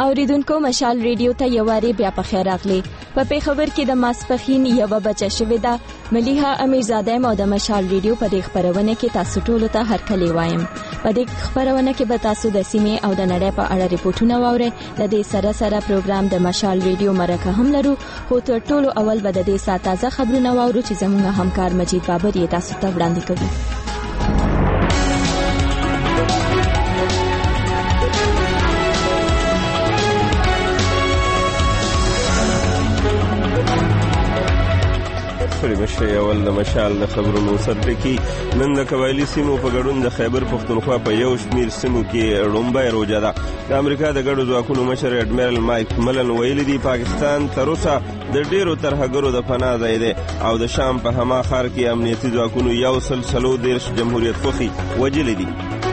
اوریدونکو مشال ریډیو ته یو واری بیا په خیر راغلی. په پیښور کې د ماسپخین یو بچه شوې ده. ملیحه امیرزاده او د مشال ریډیو په دې خبرونه کې تاسو ټول ته هرکلی وایم. په دې خبرونه کې به تاسو د سیمې او د نړۍ په اړه ریپورتونه واورئ. د دې سره پروګرام د مشال ریډیو مرکه هم لرو، خو تر ټولو اول به د دې ساعت تازه خبرونه واورو چې زموږ همکار مجید بابر یې تاسو ته وړاندې کوي. مشه اول د مشال د خبرونو سرټکی. نن د قبایلی سیمو په ګډون د خیبر پښتونخوا په یو شمیر سیمو کې لومړی روزه ده. د امریکا د ګډو ځواکونو مشر اډمیرل مایک ملن ویلي دی پاکستان تر اوسه د ډیرو ترهګرو د پناه ځای دی او د شام په هما ښار کې امنیتي ځواکونو 130 جمهوریت خوخي وجلي دي.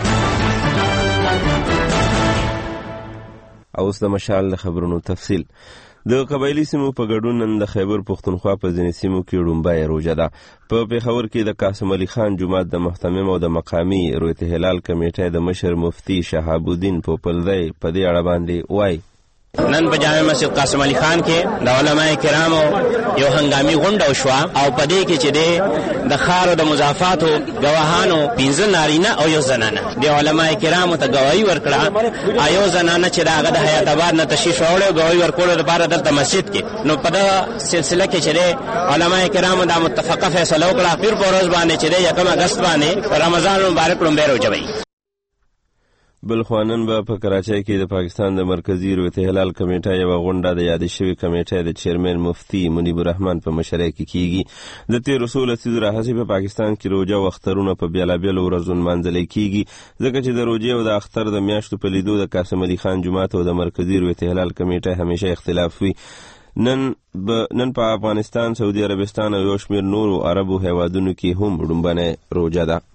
اوس د مشال د خبرونو تفصیل. د قبایلی سیمو په ګډون نن د خیبر پښتونخوا په ځینې سیمو کې لومړی روزه ده. په پیښور کې د قاسم علي خان جومات د محتمم او د مقامی رویت هلال کمیټې د مشر مفتی شهاب الدین پوپلزی په دې اړه باندې وایي. نن په جامع مسجد قاسم علي خان کې د علماء کرامو یو هنګامي غونډه وشوه او په دې کې چې د ښار د مضافاتو ګواهانو 15 نارینه او یو زنانه د علماء کرامو ته ګواهي ورکړه. ایو زنانه چې هغه د حیات آباد نه تشریف راوړل ګواهي ورکول لپاره دلته مسجد کې، نو په دا سلسله کې چې علماء کرامو د متفقه فیصله وکړه پیر په ورځ باندې چې 1 اگست باندې رمضان مبارک لومړی روزه وي. بلخوانن به په کراچۍ کې د پاکستان د مرکزی رویت هلال کمیټه یو غونډه د یاد شوی کمیټې د چیرمن مفتی منیب الرحمن په مشرۍ کې کیږي. د 13 لسیزو راهیسې په پاکستان کې روزه او اخترونه په بیلابیلو ورځو منځل کیږي، ځکه چې د روزې او د اختر د میاشتو په لیدو د قاسم علي خان جومات او د مرکزی رویت هلال کمیټه همیشه اختلاف وي. نن په افغانستان، سعودي عربستان او یو شمېر نورو عربو هیوادونو کې هم لومړنۍ روزه ده.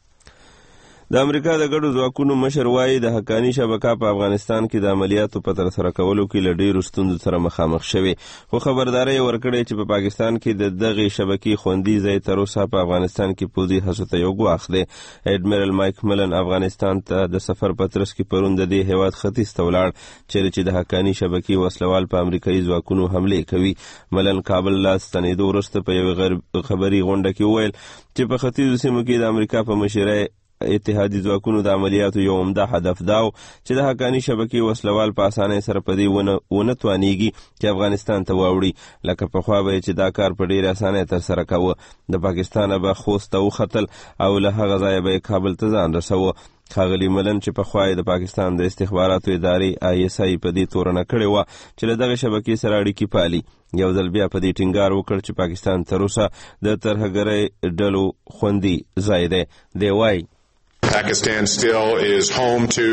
د امریکا د ګډو ځواکونو مشر وایي د حقاني شبکه په افغانستان کې د عملیاتو په ترسره کولو کې له ډېرو ستونزو سره مخامخ شوې، خو خبرداری ورکړی چې په پاکستان کې د دغې شبکې خوندي ځای تر اوسه په افغانستان کې پوځي هڅو ته یو ګواښ دی. اډمیرل مایک ملن افغانستان ته د سفر په ترڅ کې پرون د دې هیواد ختیځ ته ولاړ چیرې چې د حقاني شبکې وسلوال په امریکایي ځواکونو حملې کوي. ملن کابل لا ستنېدو وروسته په یوې خبري غونډه کې وویل چې په ختیځو سیمو کې د امریکا په مشرۍ اتحادي ځواکونو د عملیاتو یو عمده هدف داو چې د حقاني شبکې وسلوال په اسانۍ سره په دې ونه توانیږي چې افغانستان ته واوړي، لکه پخوا به چې دا کار په ډېرې اسانۍ ترسره کوه. د پاکستانه به خوست ته وختل او له هغه ځایه به یې کابل ته ځان رسوه. ښاغلي ملن چې پخوا یې د پاکستان د استخباراتو ادارې ISI په دې تورنه کړې وه چې له دغې شبکې سره اړیکې پالي، یو ځل بیا په دې ټینګار وکړ چې پاکستان تر اوسه د ترهګرۍ ډلو خوندي ځای دی. دی وایي Pakistan still is home to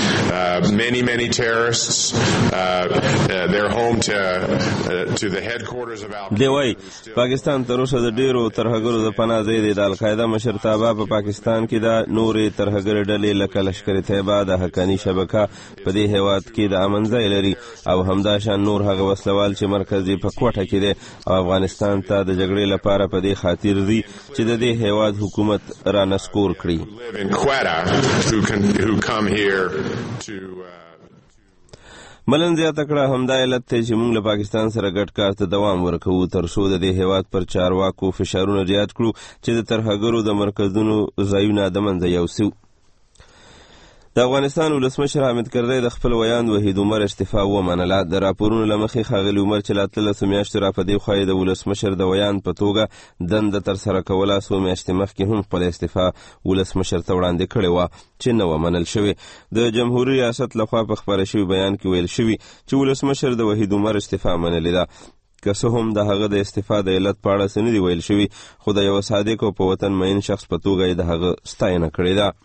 many terrorists. They're home to the headquarters of Al-Qaeda. دی وایي پاکستان تر اوسه د ډیرو ترهګرو د پناه ځای دی. د القاعده مشرتابه په پاکستان کې د نورې ترهګرې ډلې لکه لشکر طیبه د حقاني شبکه په دې هیواد کې د امن ځای لري او همداشان نور هغه وسلوال چې مرکز یې په کوټه کې دی او افغانستان ته د جګړې لپاره په دې خاطر دی چې د دې هیواد حکومت را نسکور کړي. who come here to ملن زیاته کړه همدا علت دی چې موږ له پاکستان سره ګډ کار ته دوام ورکوو تر څو د دې هیواد پر چارواکو فشارونه زیات کړو چې د ترهګرو د مرکزونو ځایونه د منځه یوسو. د افغانستان ولسمشر حامد کرزی د خپل ویاند وحید عمر استعفا ومنله. د راپورونو له مخې ښاغلي عمر چې له 13 میاشتو را په دې خوا د ولسمشر د ویاند په توګه دنده ترسره کوله، 2 میاشتې مخکې هم خپل استعفا ولسمشر ته وړاندې کړې وه چې نه وه منل شوې. د جمهوري ریاست لخوا په خپاره شوي بیان کې ویل شوي چې ولسمشر د وحید عمر استعفا منلې ده، که څه هم د هغه د استعفا د علت په اړه څه نه دي ویل شوي، خو د یوه صادق او په وطن مین شخص په توګه یې د هغه ستاینه کړې ده.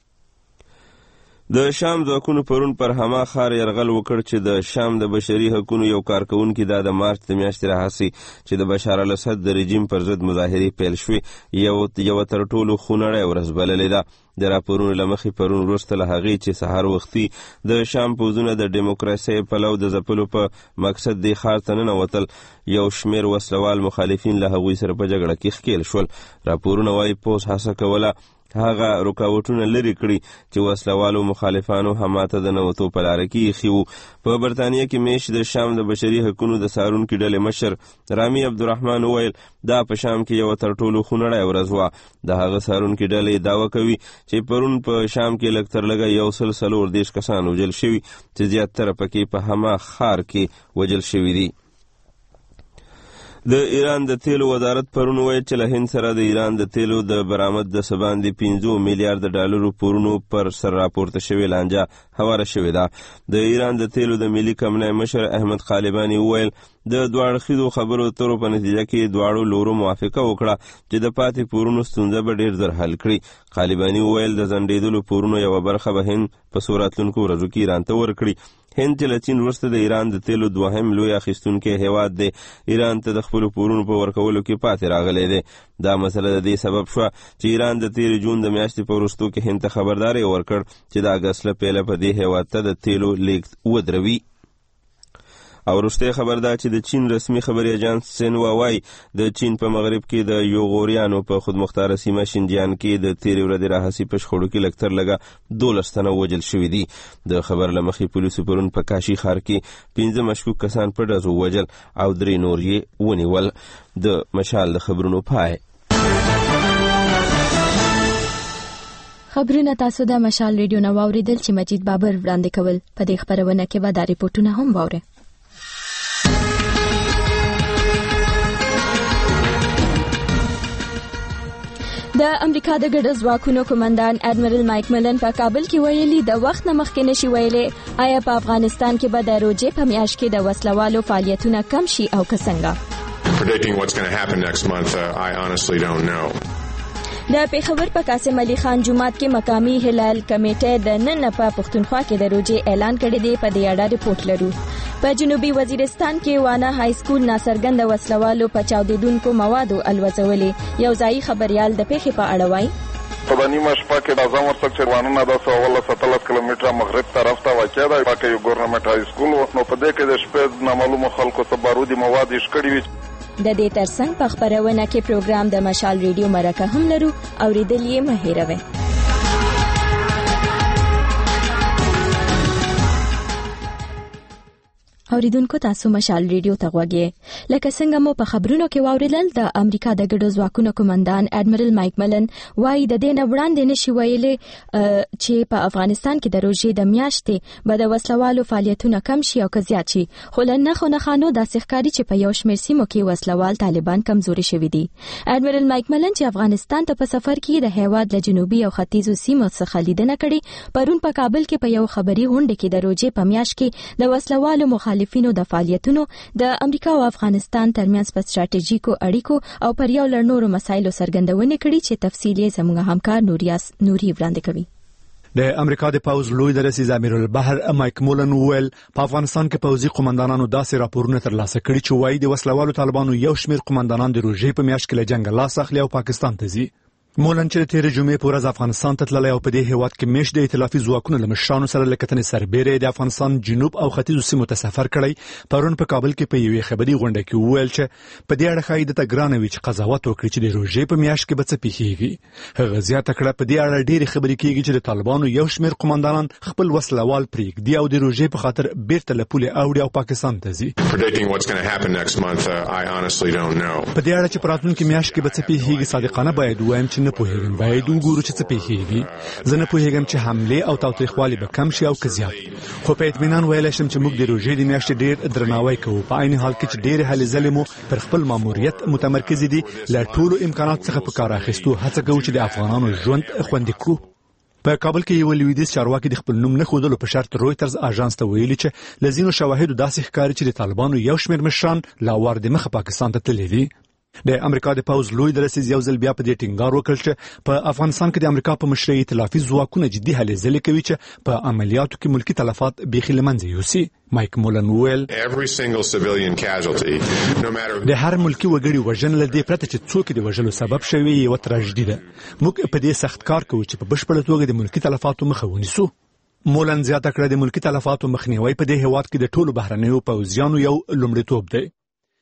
د شام ځواکونو پرون پر هما ښار یرغل وکړ چې د شام د بشري حقونو یو کارکونکي دا د مارچ د میاشتې راهیسې چې د بشار الاسد د رژیم پر ضد مظاهرې پیل شوې یوه تر ټولو خونړۍ ورځ بللې ده. د راپورونو له مخې پرون وروسته له هغې چې سهار وختي د شام پوځونه د ډیموکراسۍ پلو د ځپلو په مقصد دې ښار ته ننوتل، یو شمېر وسلوال مخالفین له هغوی سره په جګړه کې ښکېل شول. راپورونه وایي پوځ هڅه کوله هغه رکاوټونه لري کړي چې وسلوالو مخالفانو هماته د نوتو په لاره کې ایښي وو. په برطانیه کې میش د شام د بشري حقوقو د څارونکي ډلې مشر رامي عبدالرحمن وویل دا په شام کې یو تر ټولو خونړۍ ورځ وه. د هغه څارونکي ډلې دعوه کوي چې پرون په شام کې لږ تر لږه 140 کسان وژل شوي چې زیاتره پکې په هما ښار کې وژل شوي دي. د ایران د تیلو وزارت پرون وویل چې له هند سره د ایران د تیلو د برآمد د څه باندې 15 میلیارډ ډالرو پورونو پر سر راپورته شوې لانجه هواره شوې ده. د ایران د تیلو د ملي کمپنۍ مشر احمد خالباني وویل د دوه اړخیزو خبرو اترو په نتیجه کې دواړو لورو موافقه وکړه چې د پاتې پورونو ستونزه به ډېر زر حل کړي. خالباني وویل د ځنډېدلو پورونو یوه برخه به هند په څو راتلونکو ورځو کې ایران ته ورکړي. هند چې له چین وروسته د ایران د تیلو دوهم لوی اخیستونکی هیواد دی، ایران ته د خپلو پورونو په ورکولو کې پاتې راغلی دی. دا مسله د دې سبب شوه چې ایران د تیرې جون د میاشتې په وروستو کې هند ته خبرداری ورکړ چې د اګست له پیله په دې هیواد ته د تیلو لیږد ودروي. او وروستی خبر دا چې د چین رسمي خبري اجانس سینوا وایي د چین په مغرب کې د یوغوریانو په خودمختاره سیمه شینجیان کې د تیرې ورځې راهیسې په شخړو کې لږ تر لږه 12 تنه وژل شوي دي. د خبر له مخې پولیسو پرون په کاشي ښار کې 15 مشکوک کسان په ډزو وژل او 3 نور یې ونیول. د مشال د خبرونو پای. خبرونه تاسو د مشال ریډیو نه واوریدل چې مجید بابر وړاندې کول. په دې خبرونه کې به دا ریپورتونه هم واورئ. د امریکا د ګډ ځواکونو قومندان اډمرل مایک ملن په کابل کې ویلي د وخت نه مخکې نشي ویلي آیا په افغانستان کې به د روژې په میاشت کې د وسلوالو فعالیتونه کم شي او که څنګه. Predicting what's going to happen next month, I honestly don't know. د پیښور په قاسم علي خان جومات کې مقامي هلال کمیټه د نن په پښتونخوا کې د روژې اعلان کړی دی. په دې اړه ریپورت لرو. په جنوبي وزیرستان کې وانه های سکول ناڅرګند وسلوالو په چاودیدونکو موادو الوځولې. یو ځایي خبريال د پیښې په اړه وایي په نیمه شپه کې د اعظم ورڅخه چروانونه د 17 کیلومتره مغرب طرف ته واقع ده. پاکه یو ګورنمنت های سکول نو په دې کې د شپې نامعلومو خلکو څخه بارودي مواد شکړي وي. د دې ترڅنګ په خبرونه کې پروګرام د مشال ریډیو مرکه هم لرو. اوریدل یې مه هېروئ. اوریدونکو تاسو مشال ریډیو ته غوږی. لکه څنګه مو په خبرونو کې واوریدل د امریکا د ګډو ځواکونو قومندان اډمرل مایک ملن وايي د دې نه وړاندې نشي ویلي چې په افغانستان کې د روژې د میاشتې به د وسلوالو فعالیتونه کم شي او که زیات شي. خو له نښو نښانو داسې ښکاري چې په یو شمېر سیمو کې وسلوال طالبان کمزوري شوي دي. اډمرل مایک ملن چې افغانستان ته په سفر کې د هیواد له جنوبي او ختیځو سیمو څخه لیدنه کړې، پرون په کابل کې په یو خبري غونډه کې د روژې په میاشت کې د وسلوالو مخالفینو د فعالیتونو د امریکا او افغانستان ترمنځ په ستراتیژیکو اړیکو او پر یو لړ نورو مسایلو څرګندونه کړې چې تفصیل یې زموږ همکار نوري وړاندې کوي. د امریکا د پوز لوی درسیز امیر البحر مایک مولن ویل په افغانستان کې پوزي قومندانانو داسې راپورونه ترلاسه کړي چې وایي د وسلوالو طالبانو یو شمېر قومندانان د روژې په میاشت کې له جنګ لاس اخلي او پاکستان ته ځي. مولن چې تیر جمعې په ورځ افغانستان ته تللی او په دې هیواد کې میش د ائتلافي ځواکونو له مشرانو سره له کتنې سربېره د افغانستان جنوب او ختیځو سیمو ته سفر کړی، پرون په کابل کې په یوې خبري غونډه کې وویل چې په دې اړه ښایي د ګرانه وي چې قضاوت وکړي چې د روژې په میاشت کې به څه پیښیږي. هغه زیاته کړه په دې اړه ډېرې خبرې کېږي چې د طالبانو یو شمېر قومندانان خپل وسلوال پرېږدي او د روژې په خاطر بیرته له پولې اوړي او پاکستان ته ځي. په دې اړه چې په راتلونکي میاشت کې به څه پیښیږي صادقانه باید ووایم چې نه پوهېږم. باید وګورو چې څه پیښیږي. زه نه پوهېږم چې حملې او تاوتریخوالي به کم شي او که زیات. خو په اطمینان ویلی شم چې موږ د روژې د میاشتې ډېر درناوی کوو، په عین حال کې چې ډېرې هلې ځلې مو پر خپل ماموریت متمرکزې دي. له ټولو امکاناتو څخه په کار اخیستو هڅه کوو چې د افغانانو ژوند خوندي کړو. په کابل کې یو لویدیځ چارواکي د خپل نوم نه ښودلو په شرط رویترز اژانس ته ویلي چې له ځینو شواهدو داسې ښکاري چې د طالبانو یو شمېر مشران لا وار د مخه پاکستان ته تللي دي. د امریکا د پوز لوی درسیز یو ځل بیا په دې ټینګار وکړ چې په افغانستان کې د امریکا په مشرۍ ائتلافي ځواکونه جدي هلې ځلې کوي چې په عملیاتو کې ملکی تلفات بیخي له منځه یوسي. مایک مولن ویل د هر ملکی وګړي وژنه له دې پرته چې څوک د وژلو سبب شوی یوه تراژدي ده. موږ په دې سخت کار کوو چې په بشپړه توګه د ملکی تلفاتو مخه ونیسو. مولن زیاته کړه د ملکی تلفاتو مخنیوی په دې هیواد کې د ټولو بهرنیو پوځیانو یو لومړیتوب دی.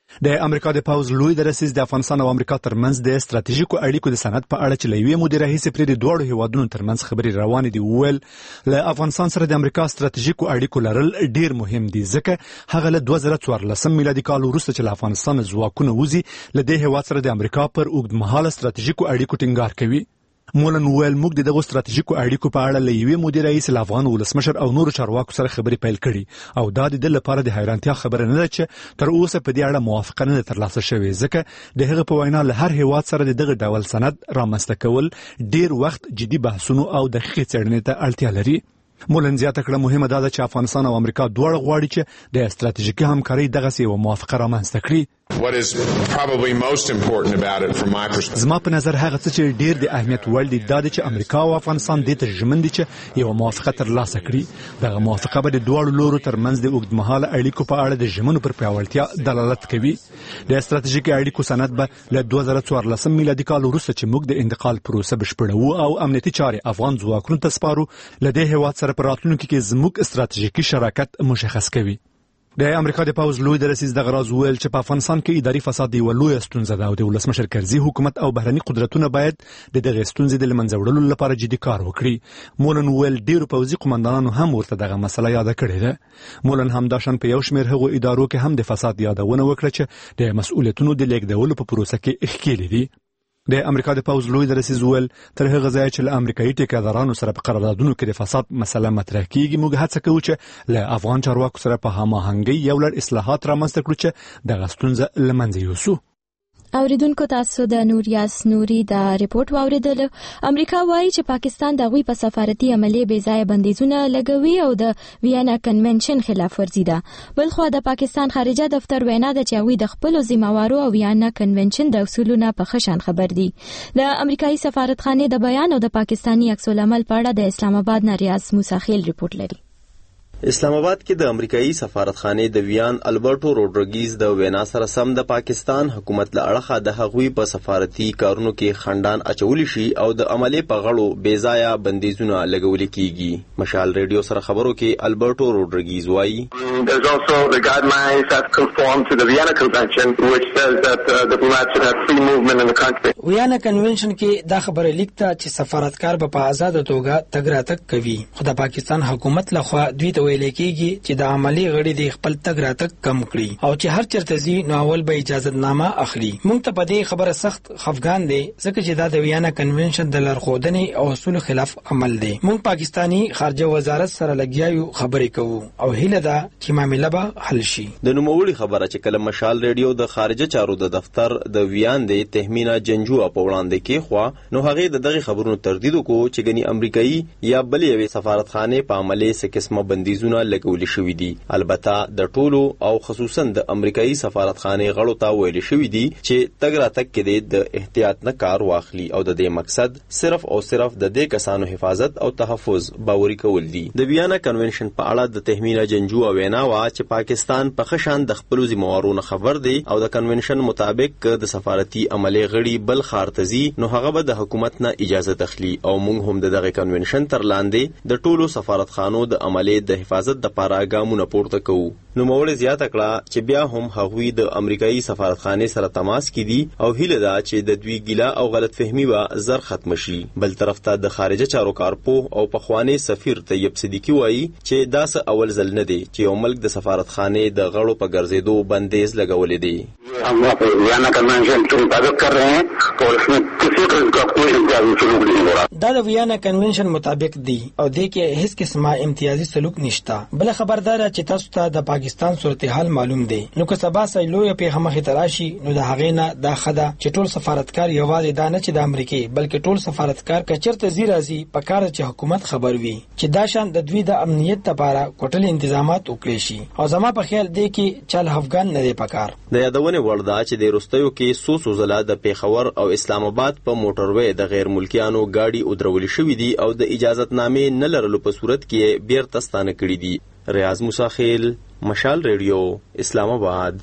د امریکا د پوز لوی درسیز د افغانستان او امریکا ترمنځ د ستراتیژیکو اړیکو د سند په اړه چې لوی مدیر رئیس پر د دوه هیوادونو ترمنځ خبري روان دي ویل له افغانستان سره د امریکا ستراتیژیکو اړیکو لرل ډیر مهم دي ځکه هغه له 2014 میلادي کال وروسته چې له افغانستان ځواکونه وځي له دې هیواد سره د امریکا پر اوږدمهاله ستراتیژیکو اړیکو ټینګار کوي. مولن ویل موږ دغه ستراتیژیکو اړیکو په اړه له یوې مدیر رئیس افغان ولسمشر او نورو چارواکو سره خبري پیل کړي او دا د لپاره د حیرانتیا خبره نه ده چې تر اوسه په دې اړه موافقه نه ترلاسه شوې ځکه د هغه په وینا له هر هیواد سره دغه ډول سند رامنځته کول ډیر وخت جدي بحثونو او دقیقې څېړنې ته اړتیا لري. مولن زیاته کړه مهمه ده چې افغانستان او امریکا دواړه غواړي چې د ستراتیژیکي همکارۍ دغه یو موافقه رامنځته کړي. What is probably most important about it from my perspective. زما په نظر هغه څه چې ډیر د اهمیت وړ دي دا چې امریکا او افغانستان د ترجمن دي چې یو موافقه ترلاسه کړي. دغه موافقه به د دوه لورو ترمنځ د اوږدمهاله اړیکو په اړه د ژمنو پر پیاوړتیا دلالت کوي. د ستراتیژیکي اړیکو سند به له 2014 میلادي کال وروسته چې موږ د انتقال پروسه بشپړو او امنیتي چارې افغان ځواکونو ته سپارو له دې هیواد سره په راتلونکي کې زموږ ستراتیژیکي شراکت مشخص کوي. د امریکا د پوز لوی درسیز د غراز ویل چې په افغانستان کې اداري فساد دی ولوي ستونزه ده او د ولسمشر کرزي حکومت او بهرني قدرتونه باید د دغه ستونزې د لمنځه وړلو لپاره جدي کار وکړي. مولن ویل ډیرو پوځي قومندانانو هم ورته دغه مسله یاد کړې ده. مولن هم داشن په یو شمېر هغو ادارو کې هم د فساد یادونه وکړه چې د مسؤلیتونو د لیږدولو په پروسه کې اخکېلې دي. د امریکا د پوز لوی درسیز ویل تر هغه ځای چې له امریکایي ټیکادارانو سره په قراردادونو کې د فساد مسله مطرح کیږي موږ هڅه کوو چې له افغان چارواکو سره په هماهنګۍ یو لړ اصلاحات رامنځته کړو چې دغه ستونزه له منځه یوسو. اوریدونکو تاسو د نوریاس نوري دا ریپورت واوریدل. امریکا وایي چې پاکستان د غوي په سفارتي عملیې بې ځای بندیزونه لګوي او د ویانا کنونشن خلاف ورزي ده. بلخو د پاکستان خارجه دفتر وینا ده چې هغوی د خپل ذمہوارو او ویانا کنونشن د اصولونو په خشن خبر دي. د امریکایي سفارتخانه د بیان او د پاکستانی عکس العمل په اړه د اسلام آباد نه ریاض موسیخیل ریپورت لري. اسلام آباد کې د امریکایي سفارتخانه د ویان البرټو روډریګیز د وینا سره سم د پاکستان حکومت له اړخه د هغوی په سفارتي کارونو کې خندان اچول شي او د عملي په غړو بې ځایه بندیزونه لګول کیږي. مشال ریډیو سره خبرو کې البرټو روډریګیز وایي There's also the guidelines that conform to the Vienna Convention which says that diplomats should have free movement in the country. ویانا کنونشن کې دا خبره لیکته چې سفارتکار به آزاد توګه تګ راتګ کوي. خو د پاکستان حکومت لخوا دوی ته ویل کېږي چې د عملی غړي د خپل تګ راتګ کم کړي او چې هر چرته ځي نو اول به اجازه نامه اخلي. موږ ته په دې خبره سخت خفګان دي ځکه چې دا د ویانا کنونشن د لارښودنې او اصول خلاف عمل دی. موږ پاکستانی خارجه وزارت سره لګیاو خبرې کوو او هیله ده چې معاملې به حل شي. د نوموړي خبره چې کله مشال ریډیو د خارجه چارو د دفتر د ویان د تهمینا جنجو په وړاندې کې خو نو هغه د دغه خبرونو تردید وکړو چې غني امریکایي یا بل یو سفارتخانه په عملي څه قسمه بندیزونه لګول شوې دي. البته د ټولو او خصوصا د امریکایي سفارتخانه غړو ته ویل شوې دي چې تګ راتګ کې د احتیاط نه کار واخلي او د دې مقصد صرف او صرف د دې کسانو حفاظت او تحفظ باوري کول دي. د ویانا کنونشن په اړه د تهمینا جنجو وینا وا چې پاکستان په خشان د خپل ذمہوارونو خبر دی او د کنونشن مطابق د سفارتي عملي غړي بل خارتزي نو هغه به د حکومت نه اجازه تخلي او موږ هم دغه کنونشن تر لاندې د ټولو سفارتخانو د عملي د حفاظت د لپاره ګامونه پورته کوو. نو موري زیاته کړه چې بیا هم هغوی د امریکایي سفارتخانه سره تماس کې دي او هیله ده چې د دوی ګیله او غلط فهمي به زر ختم شي. بل طرف ته د خارجه چارو کارپو او پخوانی سفیر طیب صدیقی وایي چې دا څه اول ځل نه دی چې یو ملک د سفارتخانه د غړو په ګرځېدو بندیز لګولې دي. हम Vienna convention के मुताबिक कर रहे हैं और इसमें किसी किस्म का कोई इम्तियाजी सलूक नहीं हो रहा. دا د ویانا کنونشن مطابق دی او د کې هیڅ قسمه امتیازي سلوک نشته. بل خبردار چې تاسو ته د پاکستان صورتحال معلوم دی. نو که سبا سایلو یا پیغام خطراشي نو د هغې نه دا خده چې ټول سفارتکار یوازې دا نه چې د امریکای بلکې ټول سفارتکار کچرته زی راځي په کار چې حکومت خبر وي چې دا شان د دوی د امنیت لپاره کوټل تنظیمات وکړي شي او زما په خیال دی کې چل افغان نه دی پکار. د یادونه وردا چې د روستیو کې سو زله د پیښور او اسلام آباد په موټروي د غیر ملکیانو گاډي ودرول شوې دي او د اجازت نامې نه لرلو په صورت کې بیرته ستانه کړې دي. ریاض موسیخیل، مشال ریډیو، اسلام آباد.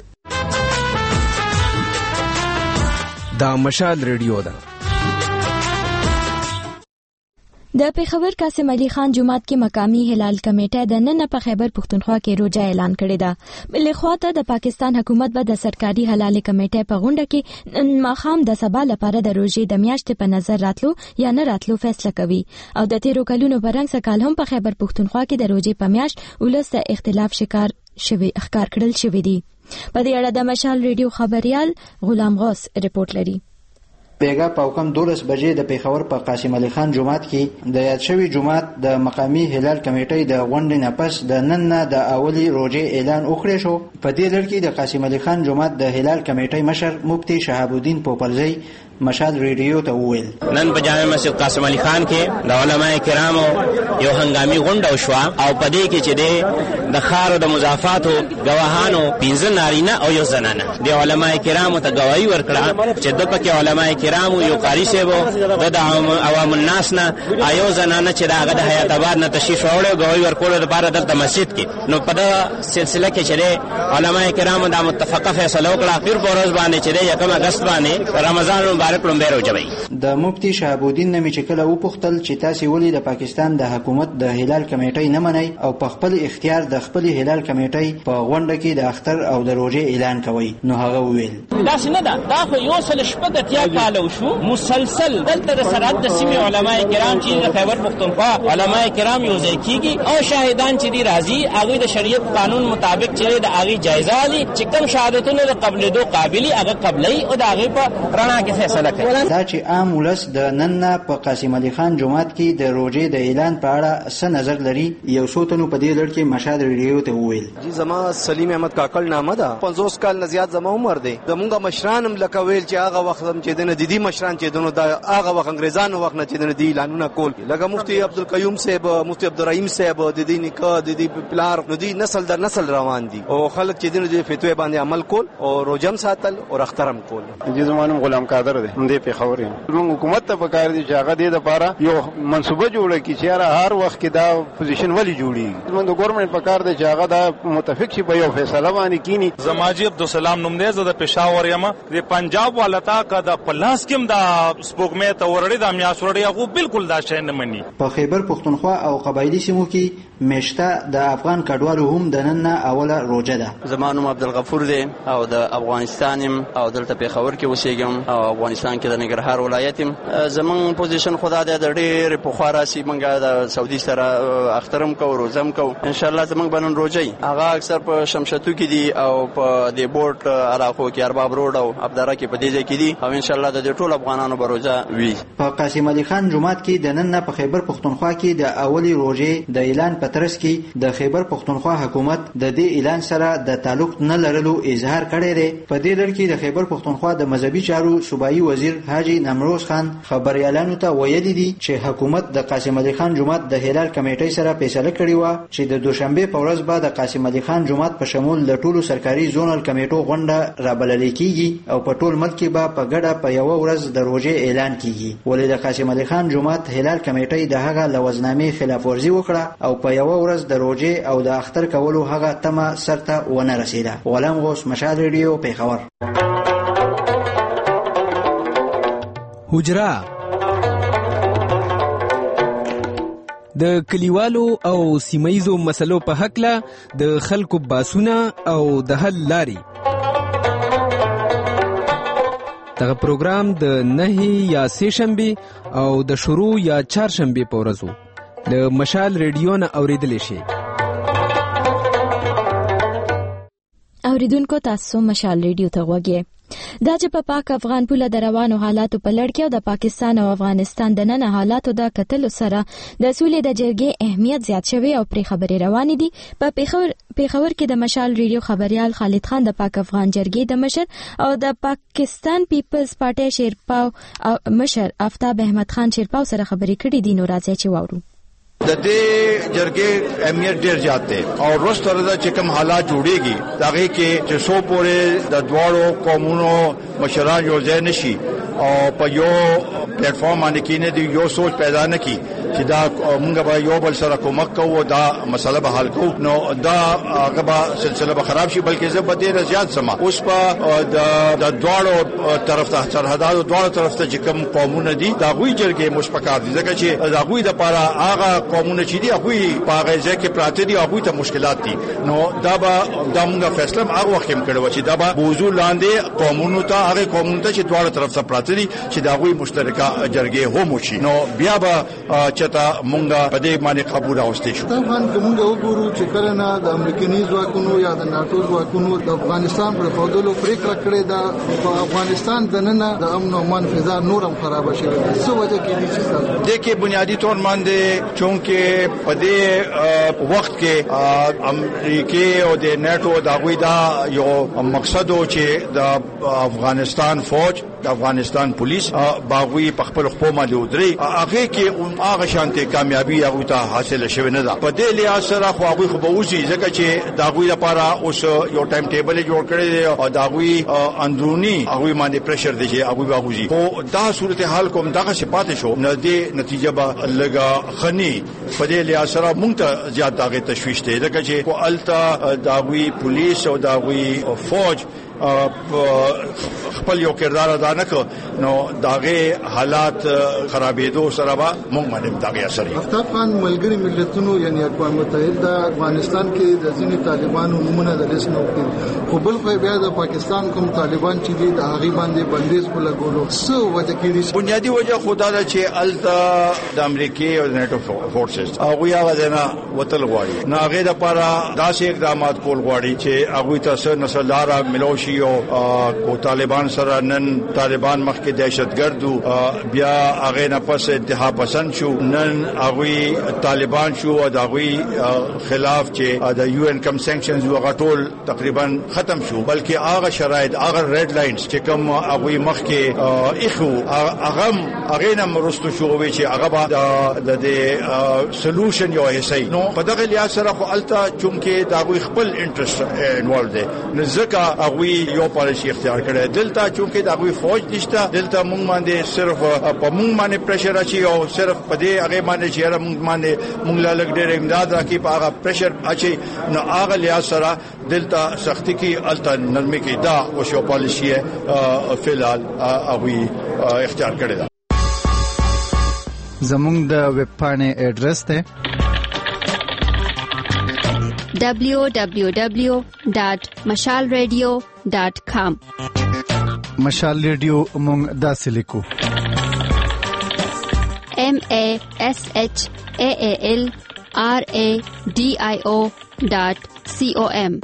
دا مشال ریډیو ده. د پیښور قاسم علي خان جومات کې مقامی هلال کمیټه د نن په خیبر پښتونخوا کې روزه اعلان کړې ده. بل خواته د پاکستان حکومت به د سرکاري هلال کمیټې په غونډه کې نن ماښام د سبا لپاره د روزې د میاشتې په نظر راتلو یا نه راتلو فیصله کوي. او د تیرو کلونو په رنګ سکال هم په خیبر پښتونخوا کې د روزې په میاشت ولس د اختلاف شکار شوی ښکار کړل شوی دی. په دې اړه د مشال ریډیو خبريال غلام غوث رپورټ لري. بیګا په کم 12 بجې د پیښور په قاسم علي خان جومات کې د یاد شوی جومات د مقامی هلال کمیټې د غونډې نه پس د نن نه د اولی روزې اعلان وکړی شو. په دې لړ کې د قاسم علي خان جومات د هلال کمیټې مشر مفتي شهاب الدین پوپلزی مشال ریډیو ته وویل نن په جامع مسجد قاسم علي خان کې د علماء کرامو یو هنګامي غونډه وشوه او په دې کې چې د خارو د مضافاتو گواهانو 15 نارینه او یو زنانه د علماء کرامو ته گواہی ورکړه چې د پکې علماء کرامو یو قاری صاحب د عوام الناس نه ایو زنانه چې دغه د حیات آباد نه تشریف راوړل گواہی ورکول لپاره د مسجد کې نو په دا سلسله کې چې علماء کرامو د متفقه فیصله وکړه پیر پروز باندې چې 1 اگست باندې رمضان د مفتی شهاب الدین نمی چې کله وپوښتل چې تاسو ولې د پاکستان د حکومت د هلال کمیټې نه منئ او په خپل اختیار د خپل هلال کمیټې په غونډه کې د اختر او د روزې اعلان کوي نو هغه وویل دا څنګه ده دا خو یو سل شپږ اتیا کال شو مسلسل دلته د سرحد د سیمې علماء کرام چې د خیبر پښتونخوا علماء کرام یو ځای کیږي او شاهدان چې دی راځي هغه د شریعت قانون مطابق چې د هغه جایزه لري چې کوم شهادتونه د قبلېدو قابلیت هغه قبلې او د هغه په رڼا کې فیصله دا چې عام ولس د نن نه په قاسم علي خان جومات کې د روزې د اعلان په اړه څه نظر لري یو څو تنو په دې لړ کې مشاد ریډیو ته وویل زما سلیم احمد کاکل نامه ده 50 کال نه زیات زما عمر دی زمونږ مشران هم لکه ویل چې هغه وخت هم چې د دې مشران چې دونو د هغه وخت انګريزانو وخت نه چې د دې اعلانونه کول لکه مفتی عبدالقیوم صاحب مفتی عبدالرحیم صاحب د دې نکاح د دې پلار نو دې نسل در نسل روان دي او خلک چې د فتوی باندې عمل کول او روزم ساتل او اخترم کول دې زمانو غلام قادر دی دې په خبرې موږ حکومت ته پکار دي چې هغه دې لپاره یو منصوبه جوړه کړي چې هر وخت کې دا پوزیشن ولی جوړي موږ د ګورنمنت پکار دي چې هغه دا متفق شي په یو فیصله باندې کینی. زماجی عبدالسلام نوم دی زه د پېښور یم د پنجاب والتا کا د پلاس کېم دا سپوږمۍ ته ورړې د میاس ورړې هغه بالکل دا شی نه مني. په خیبر پښتونخوا او قبایلی سیمو کې میشته د افغان کډوالو هم د نن نه اوله روزه ده. زمانوم عبدالغفور دی او د افغانستان او دلته پېښور کې اوسېږم او افغانستان کې د ننګرهار ولایت زمون پوزیشن خدا دې د ډېر په خورا سی منګه د سعودي سره اخترم کو روزم کو ان شاء الله زمون بنن روزي هغه اکثر په شمشتو کې دي او په دې بورډ علاقو کې ارباب روډ او ابدارا کې په دې ځای کې دي او ان شاء الله د ټول افغانانو بروزه وي. په قاسم علي خان جومات کې د نن نه په خیبر پښتونخوا کې د اولی روزې د اعلان په ترڅ کې د خیبر پښتونخوا حکومت د دې اعلان سره د تعلق نه لرلو اظهار کړی دی. په دې لړ کې د خیبر پښتونخوا د مذهبي چارو صوبایي وزیر حاجی نمروز خان خبريالانو ته ویلي دي چې حکومت د قاسم علي خان جومات د هلال کمیټې سره فیصله کړې و چې د دوشنبه په ورځ به د قاسم علي خان جومات په شمول د ټولو سرکاري زونل کمیټو غونډه رابلل کیږي او په ټول ملک کې به په ګډه په یو ورځ د روزې اعلان کیږي. ولې د قاسم علي خان جومات هلال کمیټې د هغه لوزنامې خلاف ورزي وکړه او په یو ورځ د روزې او د اختر کولو هغه تمه سرته ونه رسیده. غلام غوث مشال ریډیو پیښور. حجره د کلیوالو او سیمایزو مسلو په حقله د خلکو باسونه او د حل لاري. دغه پروګرام د 9 یا 3 شنبه او د شروع یا 4 شنبه په ورځو د مشال ریډیو نه اوریدل شي. اوریدونکو تاسو مشال ریډیو ته غوږی. دا چې په پاک افغان پوله د روانو حالاتو په لړ کې او د پاکستان او افغانستان د نن حالاتو د کتلو سره د سولې د جرګې اهمیت زیات شوی او پرې خبرې روانې دي. په پیښور کې د مشال ریډیو خبريال خالد خان د پاک افغان جرګې د مشر او د پاکستان پیپلز پارټي شیرپاو او مشر آفتاب احمد خان شیرپاو سره خبرې کړې دي. نو راځي چې واورو. د دې جرګې اهمیت ډیر زیات دی او روز تر دا چې کوم حالات جوړيږي داغه کې چې سو پورې د دوړو قومونو مشران یو ځای نشي او په یو پلیټ فارم باندې کې نه دی یو سوچ پیدا نه کی چې دا موږ به یو بل سره کومک کوو دا مسله به حل کوو نو دا هغه به سلسله به خراب شي بلکې زه به ډیر زیات سما اوس په د دواړو طرف ته سرحداتو دواړو طرف ته چې کوم قومونه دي دا غوي جرګې مشپکار دي ځکه چې دا غوي د لپاره هغه قومونه چې دي غوي په هغه ځای کې پراته دي غوي ته مشکلات دي نو دا موږ فیصله هغه وخت هم کړو چې دا به موضوع لاندې قومونو ته هغه قومونو ته چې دواړو طرف ته پراته دي چې دا غوي مشترکه جرګې هم وشي نو بیا به چته مونږه په دې باندې قبول راوستي شو. طبعا کومه وګورو چې کله نه د امریکایي ځواکونو یا د ناتو ځواکونو د افغانستان پر خودلو پریکړه کړې ده په افغانستان د نن د امن او امان فضا نورم خراب شي. څه وجه کې دي چې د کې بنیادی طور باندې چونکه په دې وخت کې امریکای او د ناتو د غوي دا یو مقصد و چې د افغانستان فوج د افغانستان پولیس باغوي په خپل خپل باندې ودري هغه کې هغه شانتي کامیابی هغه ته حاصل شوه نه ده. په دې لحاظ سره خو هغه خو به وځي ځکه چې دا غوي لپاره اوس یو ټایم ټیبل جوړ کړی دی او دا غوي اندرونی هغه باندې پریشر دی چې هغه به وځي خو دا صورتحال کوم دغه صفات شو نه دی نتیجه به لګا خني. په دې لحاظ سره مونږ ته زیات هغه تشویش دی ځکه چې کو التا دا غوي پولیس او دا غوي فوج خپل یو کردار ادا نه کو نو داغه حالات خرابېدو سره به موږ باندې داغه اثر یې. افتاب خان ملګری ملتونو یعنی اقوام متحده د افغانستان کې د ځینې طالبانو نمونه د لیست نو کړي خو بل خو بیا د پاکستان کوم طالبان چې دي د هغه باندې بندیز ولګولو څه وجه کې دي؟ بنیادی وجه خدا دا چې التا د امریکای او ناتو فورسز هغه یې غواړي وتل غواړي نه هغه لپاره داسې اقدامات کول غواړي چې هغه تاسو نسلدار ملوشي او طالبان سره نن طالبان مخکې دهشتګردو بیا هغه نه پس انتها پسند شو نن هغه طالبان شو او هغه خلاف چې د یو ان کم سانکشنز وغټول تقریبا ختم شو بلکې هغه شرایط هغه ریډ لاینز چې کوم هغه مخکې اخو هغه نه مرستو شو وی چې هغه د سولوشن یو حصہ نو په دغه لحاظ سره خو التا چونکه دا هغه خپل انټرست انوالو دي نو ځکه هغه یو پالیسی اختیار کړی دلته چونکه دا غوي فوج نشته دلته مونږ باندې صرف په مونږ باندې پریشر اچي او صرف په دې هغه باندې چې مونږ باندې مونږ لا لګ ډېر امداد راکې په هغه پریشر اچي نو هغه لحاظ سره دلته سختی کې الته نرمي کې دا او شو پالیسی فلحال هغه اختیار کړی دا. زموږ د ویب پاڼې ایډریس ته www.mashalradio.com مشال ریډیو مونږ داسې لیکو MASHALRADIO.com.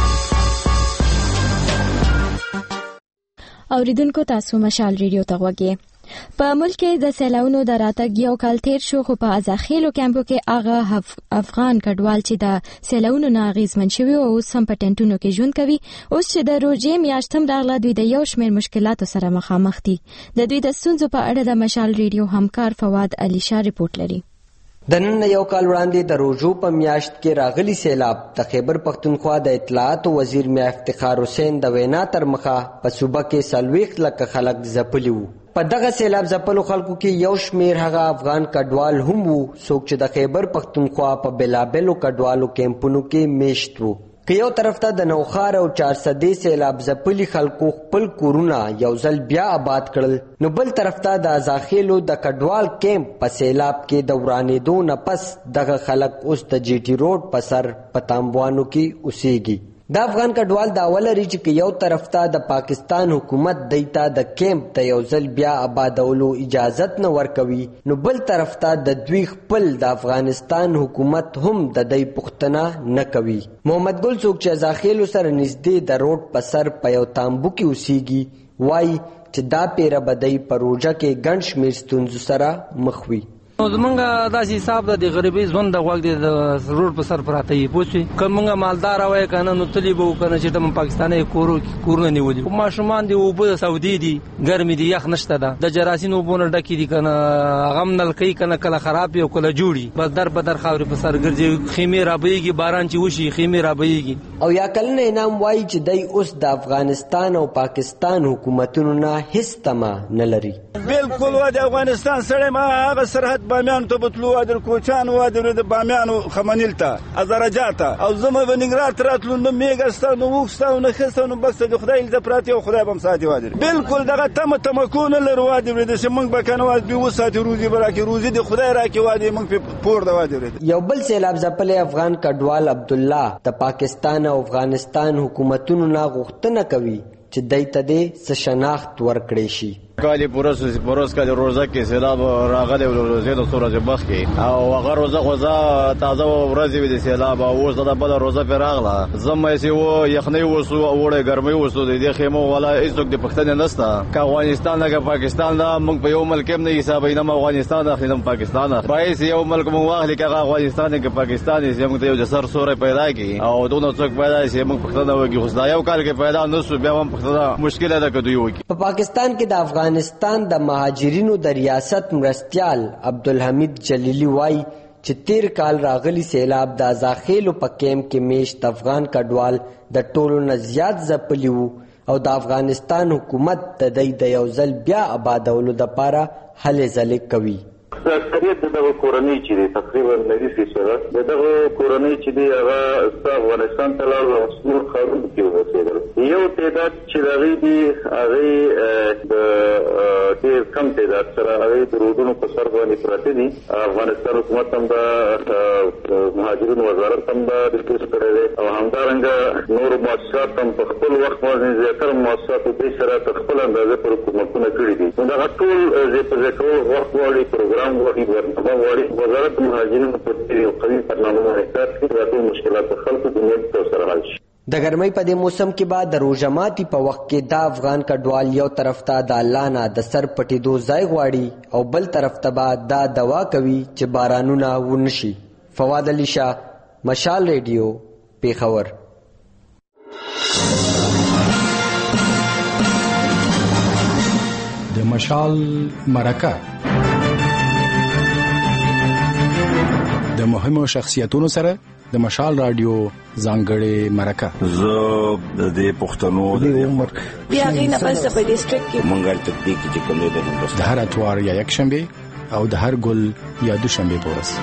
اوریدونکو تاسو مشال ریډیو ته غوږی. په ملک کې د سیلاونو د راتګ یو کال تیر شو خو په ازاخیلو کیمپو کې هغه افغان کډوال چې د سیلاونو نه اغیزمن شوي او اوس هم په ټینټونو کې ژوند کوي اوس چې د روژې میاشت هم راغله دوی د یو شمېر مشکلاتو سره مخامخ دي. د دوی د ستونزو په اړه د مشال ریډیو همکار فواد علي شاه رپورټ لري. د نن یو کال وړاندې د روژو په میاشت کې راغلي سیلاب د خیبر پښتونخوا د اطلاعات وزیر میا افتخار حسین د وینا تر مخه په صوبه کې 40 لک خلک ځپلي وو. په دغه سیلاب ځپلو خلکو کې یو شمیر هغه افغان کډوال هم وو څوک چې د خیبر پښتونخوا په بلابلو کډوالو کیمپونو کې میشت وو. که یو طرف ته د نوخار او 400 سیلاب ځپلي خلکو خپل کورونه یو ځل بیا آباد کړل نو بل طرف ته د ازاخیلو د کډوال کیمپ په سیلاب کې د ورانېدو نه پس دغه خلک اوس د جی ټي روډ په سر په تامبوانو کې اوسېږي. د افغان کډوال دعوه لري چې یو طرف ته د پاکستان حکومت دیتا د کیمپ ته یو ځل بیا آبادولو اجازت نه ورکوي نو بل طرف ته د دوی خپل د افغانستان حکومت هم د دې پوښتنه نه کوي. محمد ګل څوک چې ازاخیلو سره نږدې د روډ په سر په یو تامبو کې اوسېږي وایي چې دا پیره بدی پروژه کې ګڼ شمېر ستونزو سره مخ وي. زمونږ داسې حساب د غریبۍ ژوند د غوږ د روډ په سر پراته یي پوه شوې که مونږ مالدار وای که نه نو تللی به وو که نه چې ته پاکستاني کورونه نیولي ماشومان دي اوبه سعودي دي ګرمې دي یخ نشته ده د جراسین اوبو نه ډکې دي که نه هغه هم نلکۍ که نه کله خراب وي او کله جوړي بس در بدر خاورې په سر ګرځي خیمې رابهیږي باران چې وشي خیمې رابهیږي. او یا کلنه انعام وایي چې دی اوس د افغانستان او پاکستان حکومتونو نه هیڅ تمه نه لري. بالکل و د افغانستان سره ما هغه سرحد بامیان ته بتلو در کوچان و در بامیان خمنیل ته ازرجات او زما ونګرات راتلو نو میګستانو وښتانو خستانو بس د خدای له پراتی او خدای بم ساتي وادي بالکل دغه تمکون لرو وادي د سیمنګ بکنه وادي وساتي روزي برکه روزي د خدای راکي وادي موږ په پور د وادي یو بل سیلاب ځپل افغان کډوال عبد الله د پاکستان او افغانستان حکومتونو نه غوښتنه کوي چې دای ته د شناخت ورکړي شي. کالی پروس کالی روزه کې سیلاب راغلی او روزه د سورج مخ کې او هغه روزه غوځه تازه ورځې وي د سیلاب او اوس د بل روزه پر راغله زمې سی و یخنۍ وسو وړه ګرمۍ وسو د خیمو ولا هیڅوک د پښتنې نسته که افغانستان نه پاکستان دا موږ په یو ملک نه حساب نه افغانستان اخلم پاکستان پایس یو ملک مو واخلي که افغانستان کې پاکستان یې موږ ته یو جسر سورې پیدا کی او دونه څوک پیدا شي موږ پښتنه وږي خو یو کال کې پیدا نسو بیا هم پښتنه مشکله ده کدی وږي. په پاکستان کې د افغانستان د مهاجرینو د ریاست مرستیال عبدالحمید جلیلی وای چې تیر کال راغلی سیلاب د ازاخیلو په کیمپ کې میشت افغان کډوال د ټولو نه زیات ځپلی وو او د افغانستان حکومت د دوی د یو ځل بیا آبادولو دپاره هلې ځلې کوي. اکثریت دغه کورنۍ چې دی تقریبا 90% دغه کورنۍ چې دی هغه افغانستان ته لاړ او څلور ښارونو کې اوسېدل. یو تعداد چې هغه دی هغه د ډېر کم تعداد سره هغه د روډونو په سر باندې پراته دي. افغانستان حکومت هم د مهاجرینو وزارت هم دا ریپورټ کړی دی او همدارنګه نور مؤسسات هم په خپل وخت باندې زیاتره مؤسسات دې سره په خپل اندازه پر حکومتونه کړي دي. نو دغه ټول زه په وخت واړي پروګرام وزارت مهاجرینو په تیری او قوي برنامه حرکت کې راټول مشکلات خلکو د نیت تر سره حل شي. د ګرمۍ په دې موسم کې بعد د روژماتي په وخت کې دا افغان کډوال یو طرف ته د الله نه د سر پټېدو ځای غواړي او بل طرف ته به دا دعا کوي چې بارانونه ونشي. فواد علي شاه، مشال ریډیو، پیښور. د مشال مرکه د مهمو شخصیتونو سره د مشال رادیو ځانګړې مرکه. زه د دې پښتنو د عمر بیا غینه بس په ډیسټریکټ کې منګل تکتیک چې کوم دی د هر اتوار یا یک شنبه او د هر ګل یا دوشنبه پورس.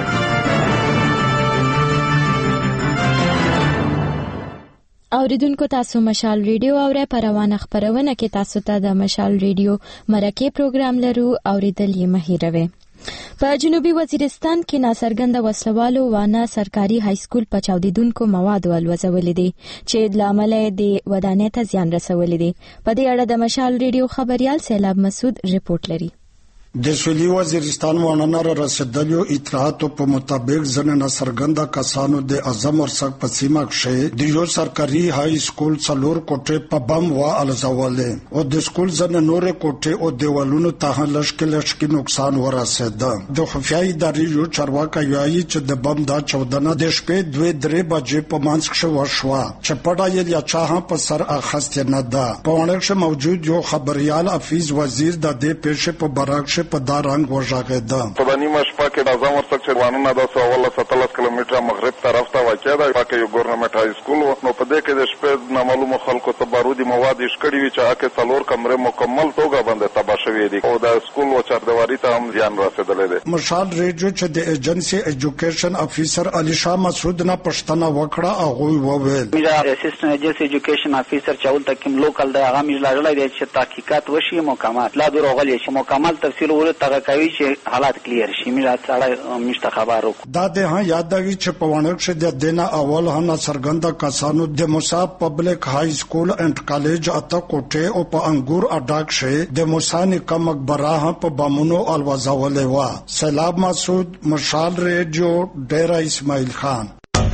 اوریدونکو تاسو مشال ریډیو اوره پروانه خبرونه کې تاسو ته د مشال ریډیو مرکه پروګرام لرو اوریدل یې مهیروي. په جنوبي وزیرستان کې ناڅرګنده وسلوالو وانه سرکاري های سکول په چاودیدونکو مواد ولوځولې دي چې د عمله د ودانۍ ته زیان رسولې دي. په دې اړه د مشال ریډیو خبريال سیلاب مسعود ریپورت لري. د سویلي وزیرستان وانه را رسیدلو اطلاعاتو په مطابق ځنه ناڅرګنده کسانو د اعظم ورسک په سیمه کې د یو سرکاري های سکول څلور کوټې په بم وا الزولې او د سکول ځنه نور کوټې او دیوالونو ته لشکې نقصان ورسېد. د خفیه ادارې یو چارواکي وایي چې د بم دا چودنه د شپې 2-3 بجې په مانځ کې وشوه چې پړای یا چا په سر اخست نه ده. په وانه کې موجود یو خبريال حفیظ وزیر د دې پیښې په برعکس په دارنګ وژغېده. په نیمه شپه کې د اعظم ورسک چروانونه د 17 کیلومتره مغرب طرف ته واقع ده. پاکه یو ګورنمنت های سکول نو په دې کې د شپې نامعلومه خلکو ته بارودي مواد شکړي وي چې هغه څلور کمرې مکمل توګه باندې تباه شوې دي او د سکول او چاردواري ته هم زیان رسیدلی دی. مشال ریډیو چې د ایجنسی ایجوکیشن افیسر علي شاه مسعود نه پښتنه وکړه هغه وویل میرا اسسټنټ ایجنسی ایجوکیشن افیسر چاول تکم لوکل د هغه میز لاړلای دی چې تحقیقات وشي مکمل لا دروغلی شي مکمل تفصیل ورته کوي چې حالات کلیر شي. میرا سره مشته خبرو دا ده ها یادوي چې په وانه کې د دینه اول هم سرګند کسانو د موسی پبلک های سکول اینڈ کالج اته کوټه او په انګور اډاک شه د موسی کم مقبره په بامونو الوزولې وا. سیلاب مسعود، مشال ریډیو، ډیرا اسماعیل خان.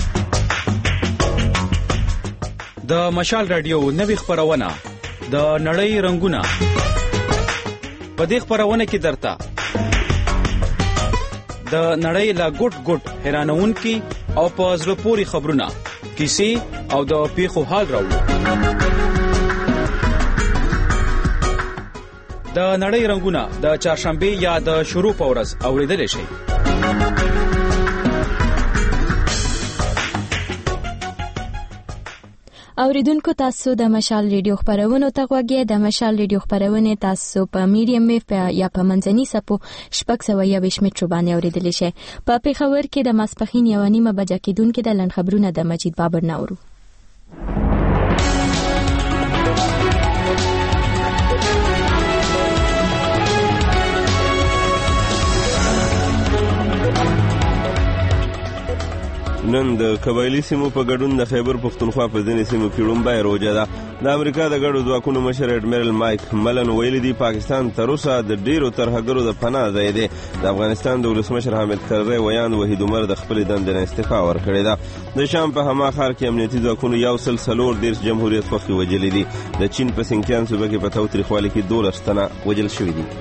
د مشال رادیو نوې خبرونه د نړۍ رنگونه په دې خبرونه کې درته د نړۍ لا ګډ حیرانونکي او په زړه پورې خبرونه کیسې او د پیښو حال راوړو. د نړۍ رنگونه د چهارشنبه یا د شروع په ورځ اوریدل شي. اوریدونکو تاسو د مشال ریډیو خبرونه ته غوږی د مشال ریډیو خبرونه تاسو په میډیم ویو یا په منځني سپو 620 میټر باندې اوریدلی شئ. په پیښور کې د ماسپخین 1:30 بجې کېدونکې د لنډ خبرونه د مجید بابر ناورو. نن د قبایلی سیمو په ګډون د خیبر پښتونخوا په ځینې سیمو کې لومړی روژه ده. د امریکا د ګډو ځواکونو مشر اډمیرل مایک ملن ویلي دي پاکستان تر اوسه د ډیرو ترهګرو د پناه ځای دی. د افغانستان د ولسمشر حامد کرزي ویاند وحید عمر د خپلې دندې نه استعفا ورکړې ده. د شام په حما ښار کې امنیتي ځواکونو 140 جمهوریت خوښي وجلې دي. د چین په سینکیان صوبه کې په تاوتریخوالي کې 12 تنه وجل شوي دي.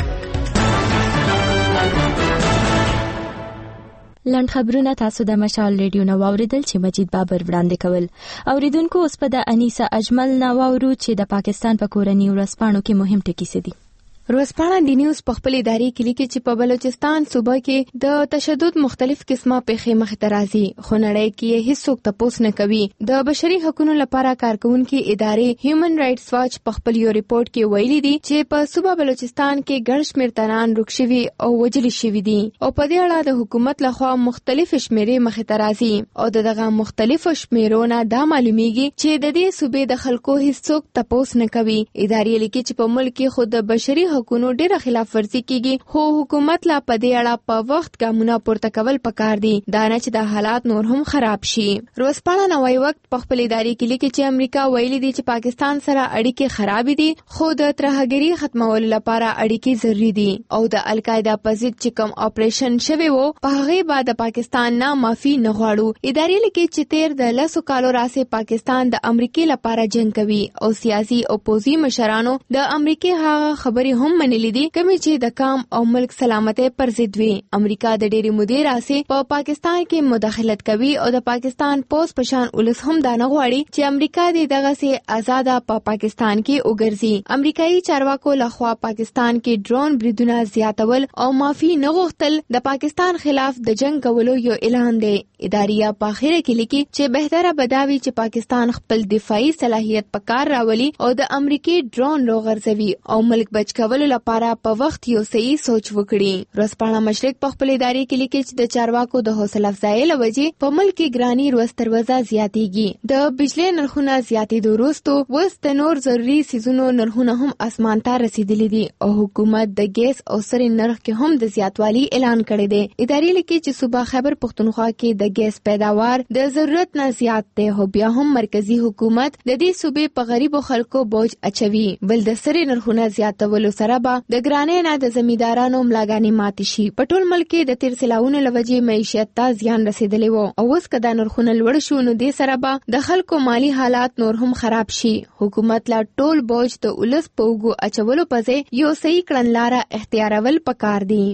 لنډ خبرونه تاسو د مشال ریډیو نو واوریدل چې مجید بابر وړاندې کول. اوریدونکو اوس په د انیسه اجمل نو واورو چې د پاکستان په کورنۍ ورځپاڼو کې مهم ټکي څه دي. ورځپاڼه د نیوز په خپل اداري کې لیکي چې په بلوچستان صوبه کې د تشدد مختلف قسمه پیښې مخ ته راځي، خو نړۍ کې هیڅوک تپوس نه کوي. د بشري حقوقو لپاره کارکونکو ادارې هیومن رائټس واچ په خپل یو ریپورت کې ویلي دي چې په صوبه بلوچستان کې ګڼ شمېر تنان روک شوي او وجل شوي دي او په دې اړه د حکومت لخوا مختلف شمیرې مخ ته راځي او دغه مختلفو شمیرونه دا معلومیږي چې د دې صوبې د خلکو هیڅوک تپوس نه کوي. ادارې لیکي چې په ملک کې خود بشري حقوقو ډیره خلاف ورزي کیږي، خو حکومت لا په دې اړه په وخت ګامونه پورته کول پکار دي دا نه چې د حالات نور هم خراب شي. ورځپاڼه نوی وخت په خپل اداري کې لیکي چې امریکا ویلي دي چې پاکستان سره اړیکې خراب دي، خو د ترهګری ختمولو لپاره اړیکې ضروري دي او د القاعده په ضد چې کوم اپریشن شوی وو په هغه بعد د پاکستان نه معافي نه غواړو. اداري لیکي چې تیر د 10 کالو راځي پاکستان د امریکای لپاره جنگ کوي او سیاسي او پوځي مشرانو د امریکای هغه خبرې هم منلې دي کومې چې د کام او ملک سلامتۍ پر ضد وي. امریکا د ډېری مودې راځي په پاکستان کې مداخلت کوي او د پاکستان پوس پشان ولس هم دا نه غواړي چې امریکا د دغه سي آزاده په پاکستان کې وګرځي. امریکایي چارواکو لخوا پاکستان کې ډرون بریدونه زیاتول او معافي نه غوښتل د پاکستان خلاف د جنگ کولو یو اعلان دی. اداريه په اخر کې لیکي چې بهتره بداوي چې پاکستان خپل دفاعي صلاحیت په کار راولي او د امریکای ډرون لوغرزوي او ملک بچ کولو لپاره په وخت یو صحیح سوچ وکړي. ورځپاڼه مشرق په خپل اداري کې لیکي چې د چارواکو د حوصله افزایۍ لوجې په ملک کې ګرانی ورځ تر ورځې زیاتېږي. د بجلی نرخونه زیاتېدو وروسته اوس د نور ضروري سیزونو نرخونه هم اسمان ته رسیدلي دي او حکومت د ګیس او سرې نرخ کې هم د زیاتوالي اعلان کړی دی. اداري لیکي چې صوبه خیبر پښتونخوا کې د ګیس پیداوار د ضرورت نه زیات دی او بیا هم مرکزی حکومت د دې صوبې په غریبو خلکو بوج اچوي. بل د سرې نرخونه زیاتولو سره به د ګرانۍ نه د زمیندارانو ملاګانې ماتې شي. په ټول ملک کې د تیر سیلاونو لوجې معیشت ته زیان رسیدلی وو او اوس کدا نرخونه لوړ شو نو دې سره به د خلکو مالی حالات نور هم خراب شي. حکومت لا ټول بوج د ولس په وګو اچولو په ځای یو صحیح کړنلاره اختیارول پکار دي.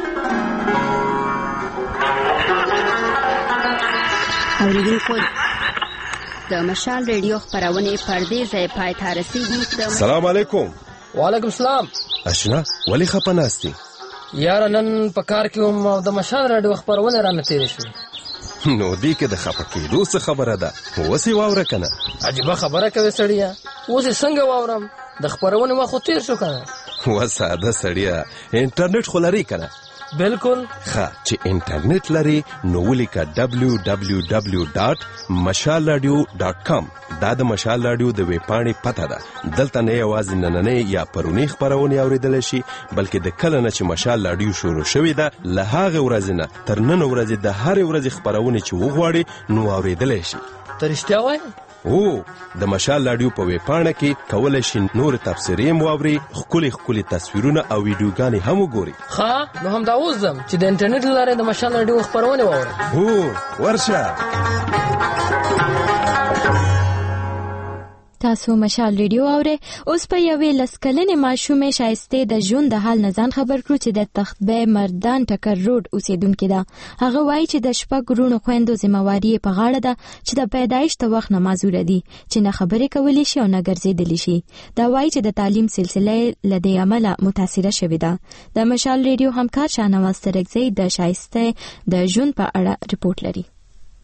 اوریدونکو د مشال ریډیو خبرونه پردې ځای پای ته رسیدي. السلام علیکم. وعلیکم السلام. اشنا ولی خپناستی یار نن په کار کې هم د مشال راډیو خبرونه را نتیری شو. نو دې کې د خپکېدو څه خبره ده؟ وسی واوره کنه. عجیب خبره کوي سړیا. اوس څنګه واورم؟ د خبرونه وخت تیر شو کنه. وساده سړیا انټرنیټ خلاري کنه. بالکل ښه چې انټرنیټ لري نو ولیکه www.mashalradio.com. دا د مشال رادیو د ویب پاڼې پته ده. دلته نه یوازې نننۍ یا پرونی خبرونه اوریدل شي بلکې د کله نه چې مشال رادیو شروع شوې ده له هغه ورځې نه تر نن ورځې د هر ورځې خبرونه چې وغواړي نو اوریدل شي. ته رښتیا وایې؟ او د مشال رادیو په ویب پاڼه کې کولای شي نور تفسیرې مواوري ښکلي تصویرونه او ویډیوګانې هم وګوري. ښه نو هم دا اوس ځم چې د انټرنیټ له لارې د مشال رادیو خبرونه واورم. هو ورشه. تاسو مشال ریډیو اورئ. اوس په یوې لسکلنې ماشومې شایسته د ژوند د حال نزان خبر کړو چې د تختبه مردان ټکر روډ اوسیدونکې ده. هغه وایي چې د شپږ ورونو خويندو ذمہواری په غاړه ده چې د پیدایش ته وخت نه معذور دي چې نه خبرې کولی شي او نه ګرځېدلی شي. دا وایي چې د تعلیم سلسله لدې عمله متاثره شوې ده. د مشال ریډیو همکار شاهنواز ترکزی د شایسته د ژوند په اړه ریپورت لري.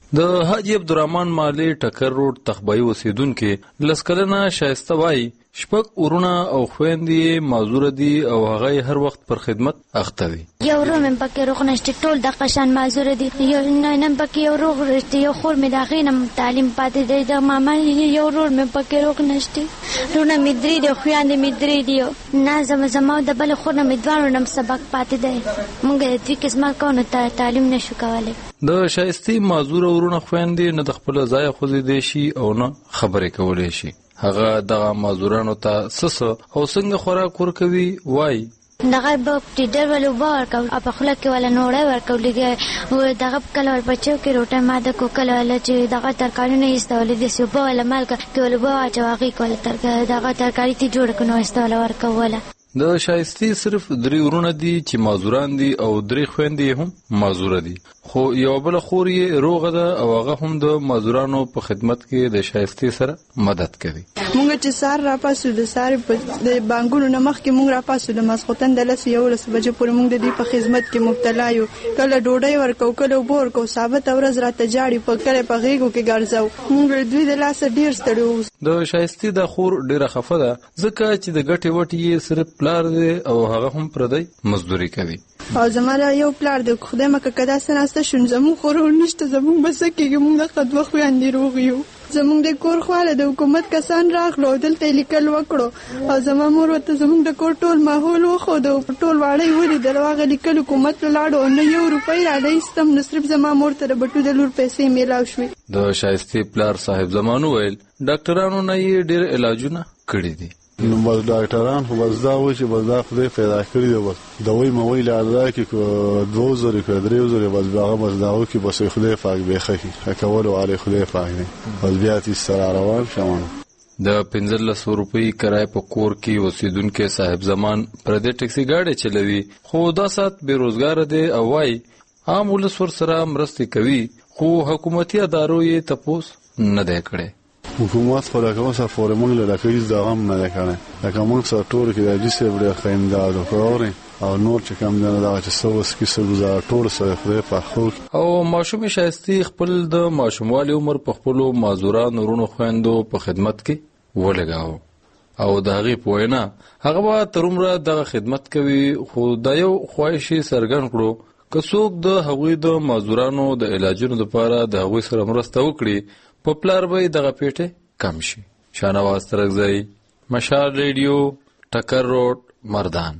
د حاجی عبدالرحمن مالی ټکر روډ تخبای اوسیدونکو لسکلنه شایسته وای شپږ ورونه او خويندې معذور دي او هغه هر وخت پر خدمت اخته دي. یو ورور مې پکې روغ نشته، ټول د قشان معذور دي. یو نن پکې یو روغ رښتې یو خور مې د غینم تعلیم پاتې دی، د ماما یو ورور مې پکې روغ نشته. رونه مې درې دي، خويندې مې درې دي. نه زما د بل خور نه مې دوه نم سبق پاتې دی. مونږ د دې قسمه کوو تعلیم نشو کولای. د شایستي معذور ورونه خويندې نه د خپل ځای خوځې دي شي او نه خبرې کولای شي. هغه دغه معذورانو ته سس او څنګه خوراک ورکوي وای دغه په ټیډر ولو ورکو په خله کې ولا نوړې ورکو لګي و دغه کله ور بچو کې روټه ماده کو کله ول چې دغه ترکاری نه استول دي سو په ول مالک کې ول بوا چواغي کول ترکاری دغه ترکاری تی جوړ کنو استول ورکول. د شایستی صرف 3 ورونه دي چې معذوران دي او 3 خويندې هم معذور دي، خو یو بل خور یې روغه ده او هغه هم د معذورانو په خدمت کې د شایستی سره مدد کوي. مونږ چې سار را پاسو د سار په بانګونو نمخ کې مونږ را پاسو د مسخوتن د لس یو لس بجې پورې مونږ د دې په خدمت کې مبتلا یو. کله ډوډۍ ورکو کله بور کو ثابت ورځ را ته جاړي په کله په غیګو کې ګرځاو. مونږ دوی د لاس ډیر ستړو. د شایستی د خور ډیره خفه ده ځکه چې د ګټي وټي یې صرف پلار دی او هغه هم پردی مزدوري کوي. او زماره یو پلار دی خدای مکه کدا سناسته شون زمون خورو نشته زمون بس کېږي مونږ د خدوه خويندې روغیو. زمونږ د کور خواله د حکومت کسان راغلو دلته لیکل وکړو او زموږ مور ته زمونږ د کور ټول ماحول وخو د ټول واړی ولې دلواغه لیکل حکومت لاړو نه یو روپۍ راډی سم نصرف زما مور ته بټو د لور پیسې میلاو شوې. د شایستی پلار صاحب زمانو ویل ډاکټرانو نه یې ډېر علاجونه کړی دي. نو بس ډاکټران خو بس دا و چې بس دا خدای پیدا کړی دی، بس دوی موي لاله کې 2000 کې 3000 بس هغه بس دا و کې بس خدای پاک به خې کولو علی خدای پاک نه بس بیا تي سره روان شوم. د 1500 روپۍ کرای په کور کې اوسیدونکو صاحب زمان پر دې ټیکسي گاډي چلوي، خو دا سات بیروزګار دي او وای عام ولس ور سره مرستې کوي، خو حکومتي ادارو یې تپوس نه دی کړی. حکومت خو لکه اوسه فورمون له لکه دا غم نه لکه لکه موږ سره ټول کې د جسه بډه خیمدارو کورې او نور چې کم نه دا چې سوس کې سره ټول سره خدای په خو او ماشوم شایستی خپل د ماشوموالي عمر په خپل معذورانو ورونو خويندو په خدمت کې ولګاو او د هغه پوینا هغه به ترومره د خدمت کوي، خو د یو خواهشي سرګن کړو که څوک د هغوی د معذورانو د علاجونو لپاره د هغوی سره مرسته وکړي په پلار به دغه پیټه کم شي. شانواز ترغزی، مشال ریډیو، ټکر روډ، مردان.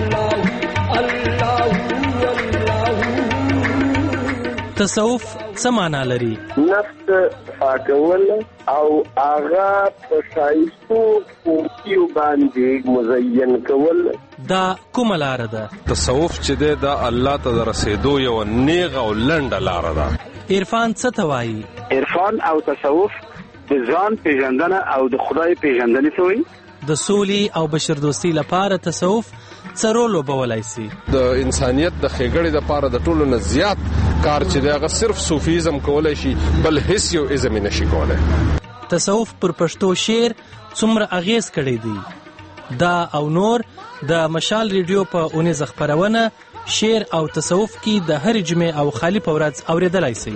تصوف څه معنا لري؟ نفس پاکول او آغا په شایستو خوبیو باندې مزین کول. دا کومه لار ده؟ تصوف چې ده الله ته رسیدو یو نیغه او لنډه لار ده. عرفان څه ته وایي؟ عرفان او تصوف د ځان پیژندنه او د خدای پیژندنه ته وایي. د سولې او بشردوستي لپاره تصوف څه رول وبولای شي؟ د انسانيت د خېګړې لپاره د ټولو نه زیات کار چې دغه صرف صوفیزم کولای شي بل هیڅ یو ازم نشي کولای. تصوف پر پښتو شعر څومره اغیز کړی دی؟ دا او نور د مشال ریډیو په اونیزه خبرونه شعر او تصوف کې د هر جمعې او خالی په ورځ اوریدلای شي.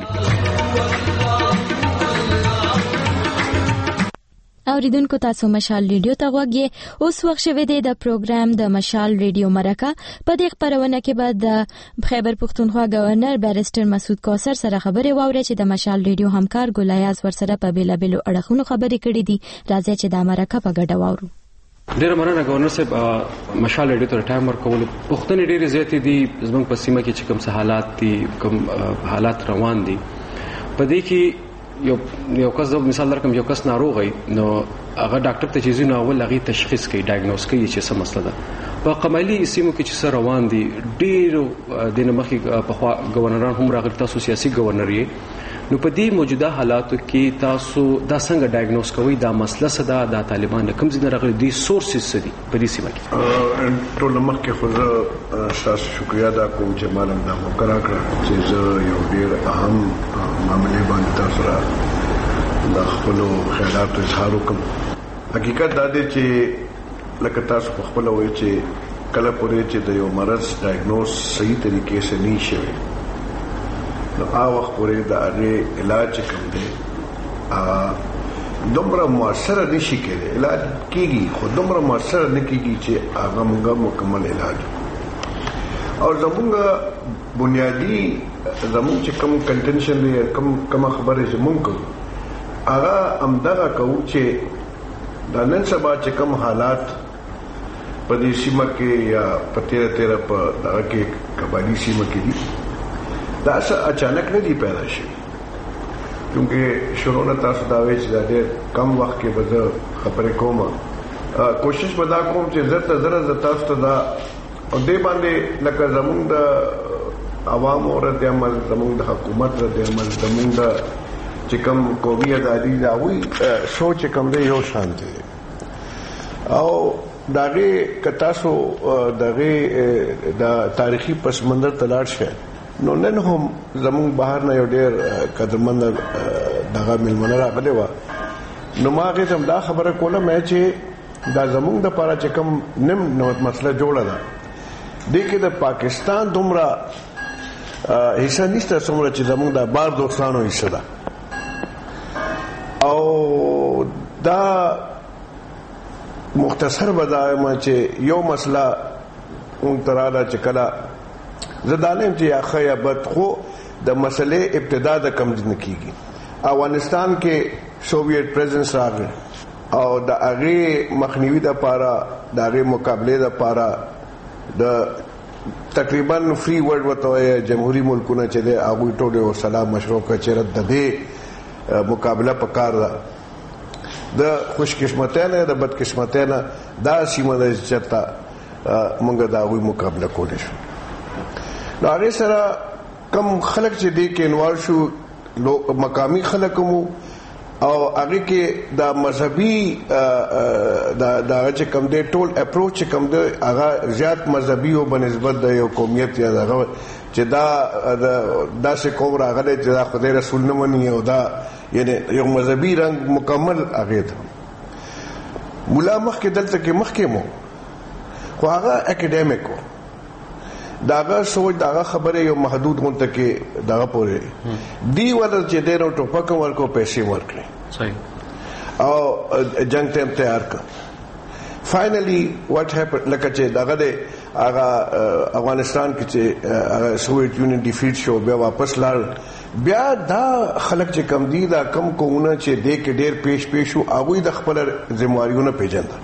اوریدونکو تاسو مشال ریډیو ته غوږی اوس وخت شوه د پروګرام د مشال ریډیو مرکه په دې خبرونه کې بعد د خیبر پختونخوا گورنر بیرسټر مسعود کوثر سره خبرې واوري چې د مشال ریډیو همکار ګلایاز ورسره په بیلابلو اړخونو خبرې کړې دي. راځي چې د مرکه په ګډه واورو. ډیر مننه گورنر صاحب، مشال ریډیو ته ټایم ورکول پښتنې ډیر زیاتې دي زموږ په سیمه کې چې کوم څه حالات دي کوم حالات روان دي په دې کې یو کس د مثال درکم یو کس ناروغ نو هغه ډاکټر ته چیزونه اول هغه تشخیص کوي ډایګنوز کوي چې څه مسله ده. په قبایلی سیمو کې چې سره روان دي ډیر د نمخې په گورنران هم راغلي، تاسو سیاسي گورنر یې، نو په دې موجوده حالاتو کې تاسو دا څنګه ډایګنوز کوي دا مسله څه ده، دا طالبان کوم ځای راغلي دي سورسز څه دي په دې سیمه کې؟ ټول مخکې خو زه تاسو شکریا دا کوم چې مالم دا موقع راکړه چې زه یو ډیر اهم معاملې باندې تاسو را د خپل خیالات اظهار وکم. حقیقت دا دی چې لکه تاسو په خپل وایي چې کله پورې چې د یو مرض ډایګنوز صحیح طریقې سره نه شي نو هغه وخت پورې د هغې علاج چې کوم دی دومره مؤثره نشي کېدی. علاج کېږي خو دومره مؤثره نه کېږي چې هغه موږ مکمل علاج. او زمونږ بنیادی زمونږ چې کوم کنټینشن دی کومه خبره چې مونږ کوو هغه همدغه کوو چې دا نن سبا چې کوم حالات په دې سیمه کې یا په تیره په دغه کې قبایلي سیمه کې دي دا اچانک نه دي پیدا شوي. چونکې شروع نه تاسو دا وایئ چې دا ډېر کم وخت کې به زه خبرې کوم. کوشش به دا کوم چې زر ته زر تاسو ته دا او دې باندې لکه زمونږ د عوامو رد عمل زمونږ د حکومت رد عمل زمونږ د چې کوم قومي ازادي د هغوی سوچ کوم دی یو شان دی. او د هغې که تاسو د هغې د تاریخي پس منظر ته لاړ شئ نو نن هم زمونږ بهر نه یو ډېر قدرمند دغه مېلمنه راغلې وه. نو ما هغې ته هم دا خبره کوله چې دا زمونږ دپاره چې کوم نیم مسله جوړه ده دې کې د پاکستان دومره حصہ نشته څومره چې زمونږ د بار دوستانو حصہ ده. او دا مختصر بدایم چې یو مسله اون تراله چې کله زه دا نه یم چې یا ښه یا بد خو د مسلې ابتدا د کم نه کېږي. افغانستان کې سوویت پریزنس راغی او د هغې مخنیوي دپاره د هغې مقابلې دپاره د تقریبا فری ورلډ ورته وایي جمهوري ملکونه چې دی هغوی ټول یو سلا مشروع کړه چې د دې مقابله پکار ده. د خوشقسمتۍ نه د بدقسمتۍ نه دا سیمه ده چې چېرته موږ د هغوی مقابله کولی شو. نو هغې سره کم خلک چې دې کې انوالو شو مقامي خلک مو او هغې کې د مذهبي د هغه چې کوم دی ټول اپروچ چې کوم دی هغه زیات مذهبي او بنسبت د یو قومیت یا دغه چې دا داسې قوم راغلی چې دا خدای رسول نه مني او دا یعنی یو مذهبي رنګ مکمل هغې ته ملا مخکې دلته کې مخکې مو خو هغه اکیډیمک و د هغه سوچ د هغه خبرې یو محدود غونته کې دغه پورې دی ولر چې دی نو ټوپک ورکړو پیسې ورکړې او جنګ ټیم تیار کړ. فائنلی واټ هیپن لکه چې دغه دی هغه افغانستان کې چې هغه سوویت یونین ډیفیټ شو بیا واپس لاړ. بیا دا خلک چې کم دي دا کم قومونه چې دې کې ډېر پیش شو هغوی د خپل ذمهواریونه پېژنده.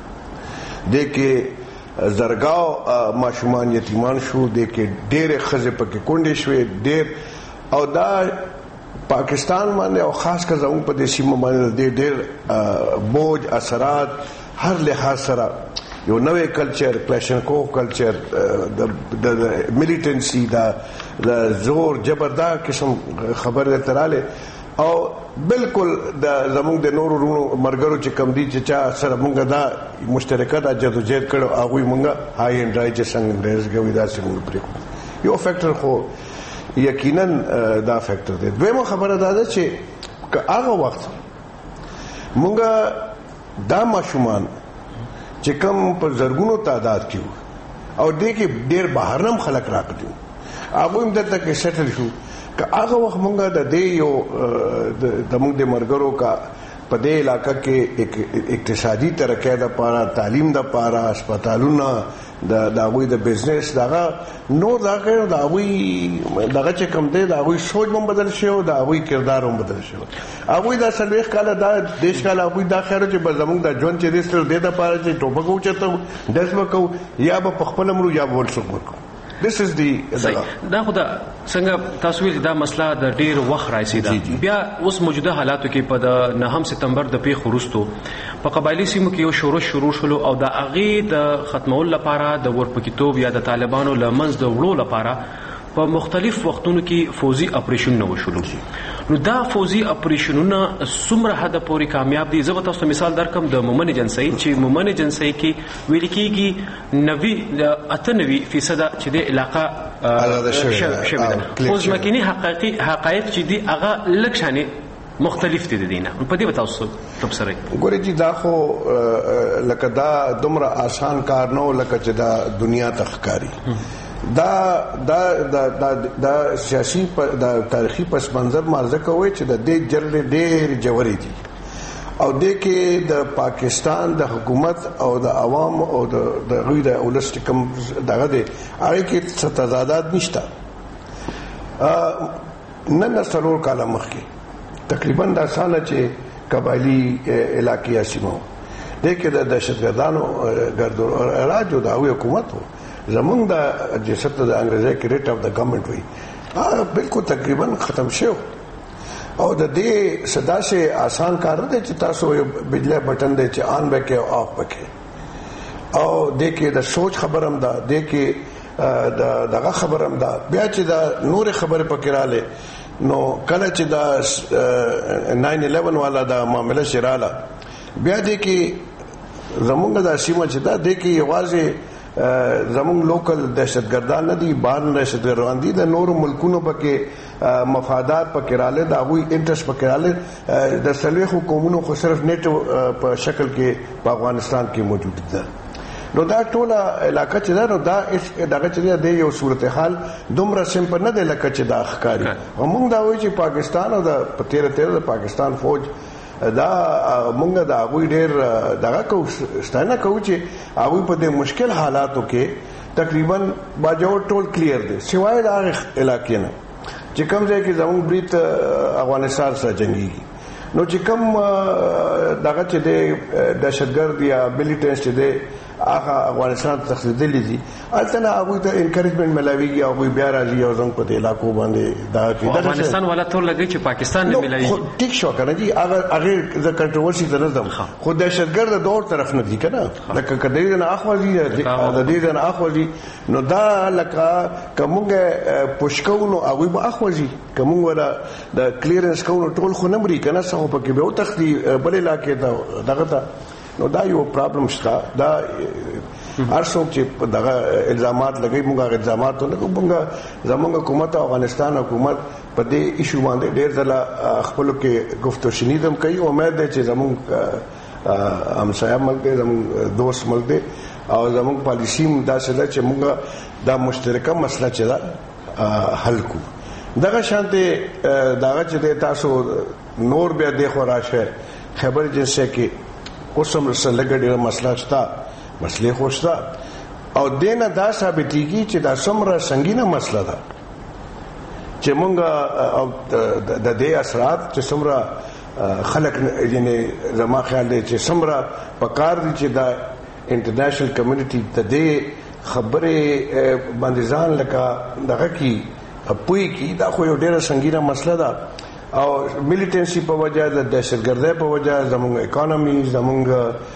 دې کې زرګاو ماشومان یتیمان شو دې کې ډېرې ښځې پکې کونډې شوې ډېر او دا پاکستان باندې او خاص کر زموږ په دې سیمه باندې ډېر بوج اثرات هر لحاظ سره یو نوې کلچر کلاشنکوف کلچر د میلیټنسي د زور جبردا قسم خبر تراله او بالکل د زموږ د نورو رونو مرګرو چې کم دي چې چا سره مونږ دا مشترکه دا جدوجہد کړو هغوی مونږ هاي اینډ ډرای چې څنګه انګریز کوي داسې مونږ پرېږدو. یو فیکټر خو یقینا دا فیکټر دی. دویمه خبره دا ده چې که هغه وخت مونږ دا ماشومان چې کم په زرګونو تعداد کې وو او دې کې ډېر بهر هم خلک راغلي وو هغوی هم دلته کې سیټل شو که هغه وخت مونږ د دې یو زموږ د مرګرو کا په دې علاقه کې اقتصادي ترقۍ دپاره تعلیم دپاره هسپتالونه د هغوی د بزنس دغه نور دغه د هغوی دغه چې کوم دی د هغوی سوچ هم بدل شوی او د هغوی کردار هم بدل شوی. هغوی دا 40 کاله دا 10 کاله هغوی دا خیال چې به زموږ د ژوند چې دی ستر دې دپاره چې ټوپک اوچتو ډز به کوو یا به په خپله مرو یا به بل څوک ورکوو. This is the دا خو دا څنګه تاسو ویل دا مسله د ډیر وخت راځي دا بیا اوس موجوده حالاتو کې په د 9 سپتمبر د پیښو وروسته په قبایلی سیمو کې یو شروع شلو او د اغه د ختمول لپاره د ورپکیتوب یا د طالبانو لمنځ د وړو لپاره په مختلف وختونو کې فوزي اپریشن نو شروع شي. نو دا فوزي اپریشنونه څومره حد پورې کامیاب دي؟ زه به تاسو مثال درکم د مومن جنسي چې مومن جنسي کې ویل کېږي 98% چې د علاقه شوی ده. اوس مکني حقایق چې دي هغه لکشانه مختلف دي دینه په دې تاسو تبصره ګورې چې دا خو لکه دا دومره آسان کار نه لکه چې دا دنیا تخکاری دا سیاسي د تاریخي پس منظر مازه کوي چې د دې جرړې ډېر جوړې دي او د کې د پاکستان د حکومت او د عوام او د غوی د اولستیکم دغه دی هغه کې څه تضادات نشته. نن سلور کاله مخکې تقریبا د اسانه چې قبایلی علاقې سیمو د کې د دهشتګردانو ګردو راج او د حکومت زمونږ د جسد د انګریزي کې ریټ اف د ګورنمنت وی بالکل تقریبا ختم شو او د دې صدا سے آسان کار دی چې تاسو یو بجلی بٹن دی چې آن بکې او آف بکې او د کې د سوچ خبرم ده د کې دغه خبرم ده بیا چې د نور خبره پکې رااله نو کله چې د 9/11 والا د معاملې شراله بیا د کې زمونږ د سیمه چې دا د کې یوازې زمونږ لوکل دهشتګردان نه دي بار دهشتګردان دي د نورو ملکونو پکې مفادات پکې رااله دا وی انټرست پکې رااله د سلوخو قومونو خو صرف نیټ په شکل کې په افغانستان کې موجود ده. نو دا ټوله علاقه چې ده نو دا دغه چې د یو صورتحال دومره سمپل نه دی لکه چې دا ښکاري. موږ دا وایو چې پاکستان او د تیر د پاکستان فوج دا مونږ دا غوي ډېر دغه کو ستانه کو چې هغه په دې مشکل حالاتو کې تقریبا باجوړ ټول کلیر دي سوای د علاقې نه چې کوم ځای کې زموږ بریت افغانستان سره جنگي نو چې کوم دغه چې د دهشتګرد یا ملیټنټس چې د هغه افغانستان ته تخصیدلې دي البته هغه ته انکریجمنت ملاويږي او بیا راځي او څنګه په دې علاقو باندې دا کې افغانستان ولا ټول لګي چې پاکستان نه ملاويږي ټیک شو کنه جی هغه د کنټروورسي ته نظم خو دهشتګرد دور طرف نه دي کنه لکه کدی نه اخوازي د دې نه اخوازي نو دا لکه کومه پښکونو هغه به اخوازي کومه ولا د کلیرنس کوو ټول خو نه مري کنه څه په کې به او تختی بل علاقې دغه نو دا یو پرابلم شته دا ارڅو چې دغه الزامات لګي موږ الزامات نه کومه زموږ حکومت افغانستان حکومت په دې ایشو باندې ډېر ځله خپل کې گفتگو شنیدم کوي امید ده چې زموږ همسایه ملک دی زموږ دوست ملک دی او زموږ پالیسی دا څه چې موږ دا مشترکه مسله چې دا حل کو دغه شانته دغه چې تاسو نور بیا د خو راشه خبر جنسه کې اوسم سره لګړې مسله شته مسلې خوشته او دینه دا ثابتېږي چې دا څومره سنگینه مسله ده چې مونږ او د دې اثرات چې څومره خلک یعنی زما خیال دی چې څومره پکار دي چې دا انټرنیشنل کمیونټي د دې خبره باندې ځان لکه دغه کی اپوي کی دا خو یو ډیره سنگینه مسله ده او ملیټنسي په وجه د دهشتګردۍ په وجه زموږ اکانومي زموږ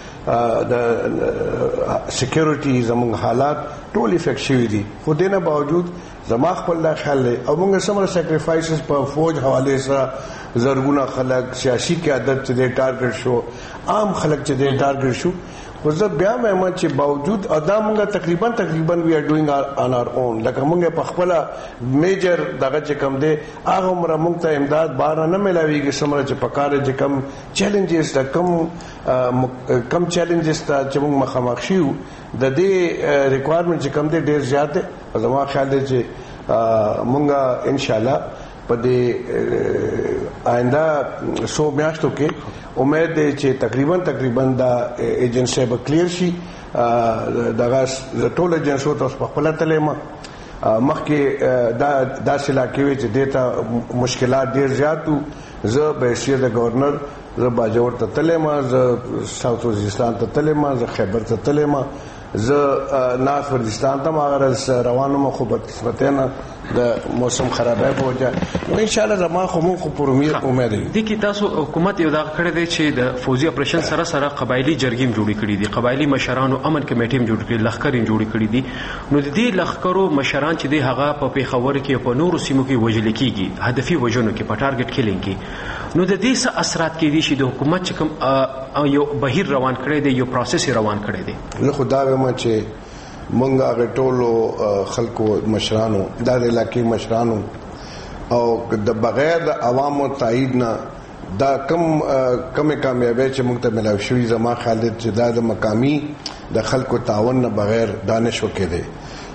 د سکیورټي زموږ حالات ټول افیکټ شوي دي خو دینه باوجود زما خپل دا خیال دی او موږ سمره سیکریفایسز په فوج حواله سره زرګونه خلک سیاسي قیادت چې د ټارګټ شو عام خلک چې د ټارګټ شو خو زه بیا مې چې باوجود ادا موږ تقریبا وی آر ډوینګ آن آر اون لکه موږ په خپل میجر دغه چې کم دی هغه عمره موږ ته امداد بار نه ملاويږي سمره چې پکاره چې کم چیلنجز دا کم چیلنجز ته چې موږ مخامخ شو د دې ریکوایرمنټ چې کم دی ډیر زیات دی زما خیال دی چې موږ ان شاء الله په دې آینده 100 میاشتو کې امید دی چې تقریبا دا ایجنسی به کلیر شي دغه ټول ایجنسو ته په خپل تلمه مخکې دا سلاکوي چې دیتا مشکلات ډیر زیاتو زه به شي د گورنر زه باجوړ ته تلمه زه ساوث وزیرستان ته تلمه زه خیبر ته تلمه زه ناس وردستان ته ماغرز روانم خو په قسمتونه د موسم خرابای په وجه ان شاء الله زما خو مون خو پرمیر امید دي کی تاسو حکومت یو دا کړی دی چې د فوزي اپریشن سره قبایلی جرګیم جوړی کړی دي قبایلی مشرانو امن کمیټې جوړ کړی لخرین جوړی کړی دي نو د دې لخرو مشران چې دی هغه په پیښور کې په نورو سیمو کې وجل کیږي هدفي وجونو کې په ټارګټ کیلینګ کې نو د دې څه اثرات کې دي چې د حکومت چې کوم یو بهیر روان کړی دی یو پروسس روان کړی دی زه خدا وایم چې مونږ هغه ټولو خلکو مشرانو د علاقې مشرانو او د بغیر د عوامو تایید نه دا کم کامیابی چې موږ ته ملاوي شوې زما خیال چې دا د مقامی د خلکو تعاون نه بغیر دانش وکړي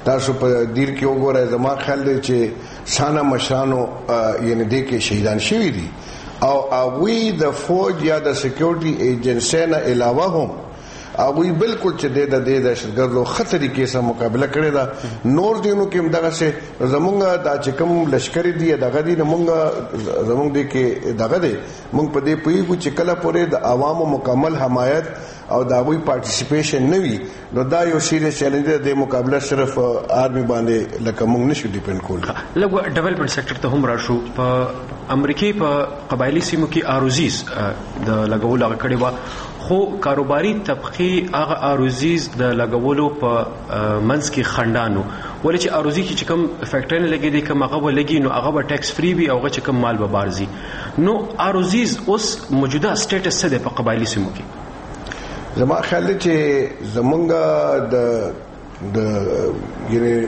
تاسو په دیر کې وګورئ زما خیال دی چې سانه مشرانو یعنی دې کې شهیدان شوي دي او هغوی د فوج یا د سکیورټي ایجنسۍ نه علاوه هم هغوی بالکل چې د دهشتګردو ښه طریقې سره مقابله کړې ده. نور دینو کې هم دغسې زمونږ دا چې کوم لشکرې دي دغه دي زمونږ دې کې دغه دی مونږ په دې پوهېږو چې کله پورې د عوامو مکمل حمایت او د هغوی پارټیسپیشن نه وي نو دا یو سیریس چیلنج دی. د مقابله صرف آرمي باندې لکه مونږ نشو ډیپینډ کولی. لږ ډیولپمنټ سیکټر ته هم راشو. په امریکې په قبایلي سیمو کې آروزیز د لګولو هغه کړې وه خو کاروباري طبقې هغه آروزیز د لګولو په منځ کې خنډانو ولې چې آروزي کې چې کوم فیکټري نه لګي دي کوم هغه به لګي نو هغه به ټیکس فری وي او هغه چې کوم مال به بارزي. نو آروزیز اوس موجوده سټیټس څه دی په قبایلي سیمو کې؟ زما خیال دی چې زمونږ د یعنی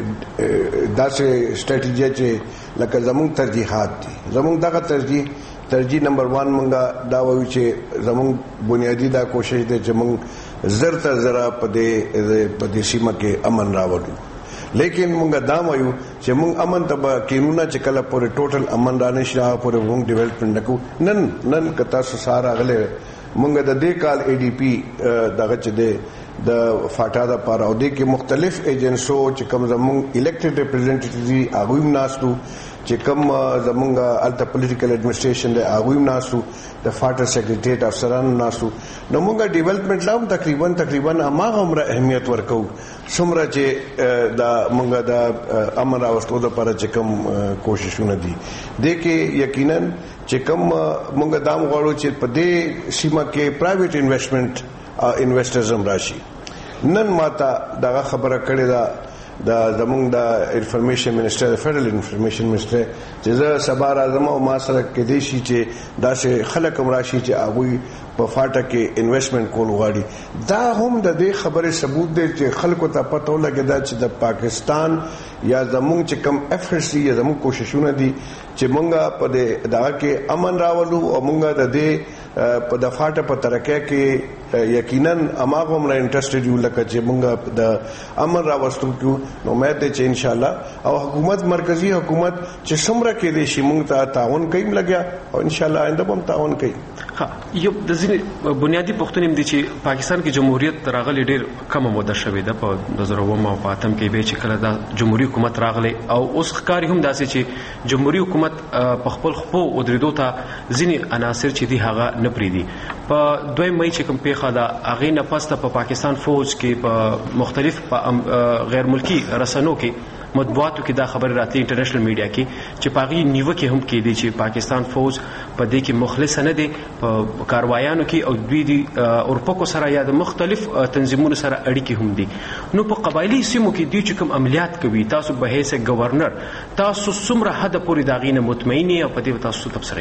داسې سټریټیجي چې لکه زمونږ ترجیحات دي زمونږ دغه ترجیح نمبر 1 مونږه دا وایو چې زمونږ بنیادی دا کوشش دی چې مونږ زر تر زره په دې سیمه کې امن راوړو. لیکن مونږ دا وایو چې مونږ امن ته به قانونه چې کله پورې ټوټل امن را نشي هغه پورې مونږ ډیولپمنټ نکو. نن که تاسو ساره غلې مونږ د دې کال ADP دغه چې دی د فاټا د پاره او د کې مختلف ایجنسو چې کوم زمونږ الیکټډ ریپرزینټیټیوز دي هغوی هم ناستو چې کوم زمونږ الته پولیټیکل ایڈمنسټریشن دی هغوی هم ناستو د فاټا سیکریټریټ افسرانو ناستو. نو مونږ ډیولپمنټ لا هم تقریبا هماغه عمره اهمیت ورکو څومره چې د مونږ د امن راوستو دپاره چې کوم کوششونه دي. دې کې یقینا چې کوم مونږ دا غواړو چې په دې سیمه کې پرایویټ انویسټرز هم راشي. نن ماته دغه خبره کړې ده د زمونږ د انفارمیشن منسټر فدرل انفارمیشن منسټر چې زه سبا راځم او ما سره کېدای شي چې داسې خلک هم راشي چې هغوی په فاټا کې انویسټمنټ کول غواړي. دا هم د دې خبرې ثبوت دی چې خلکو ته پته ولګېده چې د پاکستان یا زمونږ چې کوم ایفرټس دي یا زمونږ کوششونه دي چې مونږ په دغه کې امن راولو او مونږ د دې په د فاټا په ترقۍ کې یقینا اماغه هم انټرسټډ یو لکه چې مونږ د امن راوستو کیو. نو امید دی چې ان شاء الله او حکومت مرکزی حکومت چې څومره کې دی شي مونږ ته تعاون کوي لګیا او ان شاء الله آینده هم تعاون کوي. یو د ځینې بنیادی پوښتنې دي چې پاکستان کې جمهوریت راغلی ډېر کمه موده شوې ده په 2009 او 2008 کې به چې کله دا جمهوریت حکومت راغلی او اوس ښکاري هم داسې چې جمهوریت حکومت په خپل خپو ودرېدو ته ځینې عناصر چې دي هغه نه پرېږدي. په 2 مئی چې کوم پیښه ده هغې نه پس په پاکستان فوج کې په مختلف غیر ملکی رسنو کې مطبوعاتو کې دا خبر راتلی انټرنیشنل میډیا کې چې په هغې نیوکې هم کېدې چې پاکستان فوج په دې کې مخلص نه دی په کاروایانو کې او دوی د اورپکو سره یا د مختلف تنظیمونو سره اړیکې هم دي. نو په قبایلي سیمو کې دوی چې کوم عملیات کوي تاسو به حیث گورنر تاسو څومره حده پورې د هغې نه مطمئن یې او په دې تاسو تبصره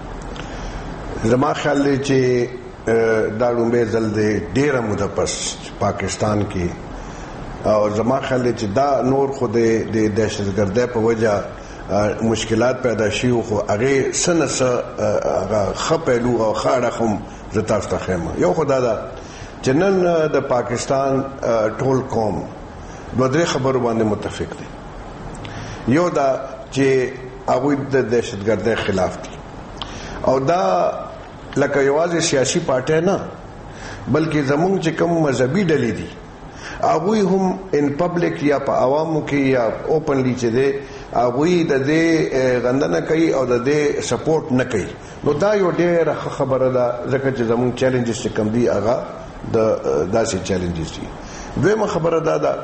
یې؟ زما خیال دی چې دا لومبی ځل دی ډیره موده پس پاکستان کې او زما خیال دی چې دا نور خو د دهشتګردۍ په وجه مشکلات پیدا شي خو هغې څه نه څه هغه ښه پهلو او ښه اړخ هم زه تاسو ته ښیم. یو خو دا ده چې نن د پاکستان ټول قوم 2-3 خبرو باندې متفق دی. یو دا چې هغوی د دهشتګردۍ خلاف دي او دا لکه یوازې سیاسي پارټۍ نه بلکې زمونږ چې کوم مذهبي ډلې دي هغوی هم ان پبلک یا په عوامو کې یا اوپنلی چې دی هغوی د دې غندنه کوي او د دې سپورټ نه کوي. نو دا یو ډېره ښه خبره ده ځکه چې زمونږ چیلنجز چې کوم دي هغه د داسې چیلنجز دي. دویمه خبره دا ده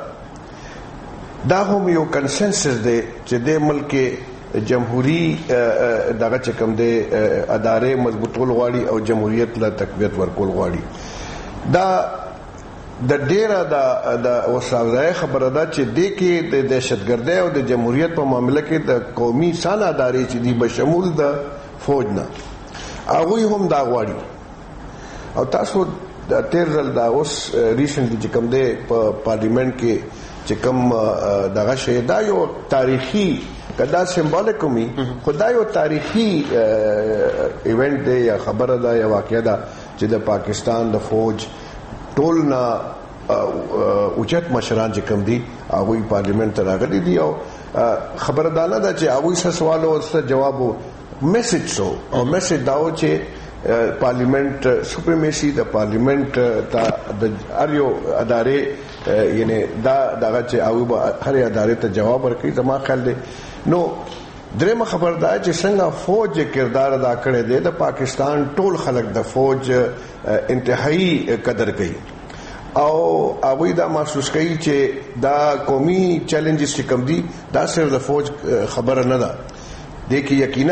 دا هم یو کنسنسس دی چې د ملک جمهوری دغه چې کوم دی ادارې مضبوطول غواړي او جمهوریت له تقویت ورکول غواړي. دا د ډیره د وساوځای خبره ده چې د کې د دهشتګردۍ او د جمهوریت په معاملې کې د قومي سان ادارې چې دي بشمول د فوج نه هغوی هم دا غواړي. او تاسو د تیر ځل دا اوس ریسنټلی چې کوم دی په پارلیمنت کې چې کوم دغه شی دا یو تاریخي کدا سمبولیک می خدای یو تاریخي ایونت دی یا خبره ده یا واقعه ده چې د پاکستان د فوج ټول نه اوچت مشران چې کوم دي هغه پارلیمنت ته راغلي دي او خبردارانه ده چې هغه څه سوال او څه جواب میسج سو او میسج داو چې پارلیمنت سپریمیسی د پارلیمنت ته د اریو ادارې یعنی دغه چې او هر ادارې ته جواب ورکړي زما خیال دی. نو درېمه خبر دا چې څنګه فوج کردار ادا کړی دی د پاکستان ټول خلک د فوج انتهایی قدر کوي او هغه دا محسوس کوي چې دا قومي چیلنجز چې کوم دي دا صرف د فوج خبره نه ده د کې یقینا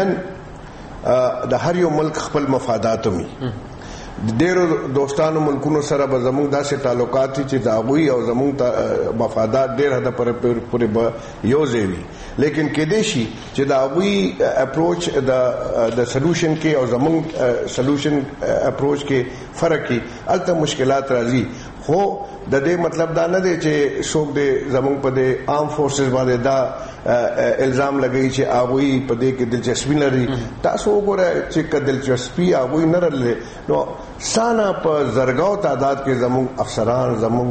د هر یو ملک خپل مفادات وي. ډېرو دوستانو ملکونو سره به زموږ داسې تعلقات چې د هغوی او زموږ مفادات ډېر حده پورې به یو ځای وي لیکن کېدای شي چې د هغوی اپروچ د سلوشن کې او زموږ سلوشن اپروچ کې فرق کې هلته مشکلات راځي. خو د دې مطلب دا نه دی چې څوک دې زموږ په دې عام فورسز باندې دا الزام لګوي چې هغوی په دې کې دلچسپي لري. تاسو وګورئ چې که دلچسپي هغوی نه لرلې نو سانه په زرګاو تعداد کې زموږ افسران زموږ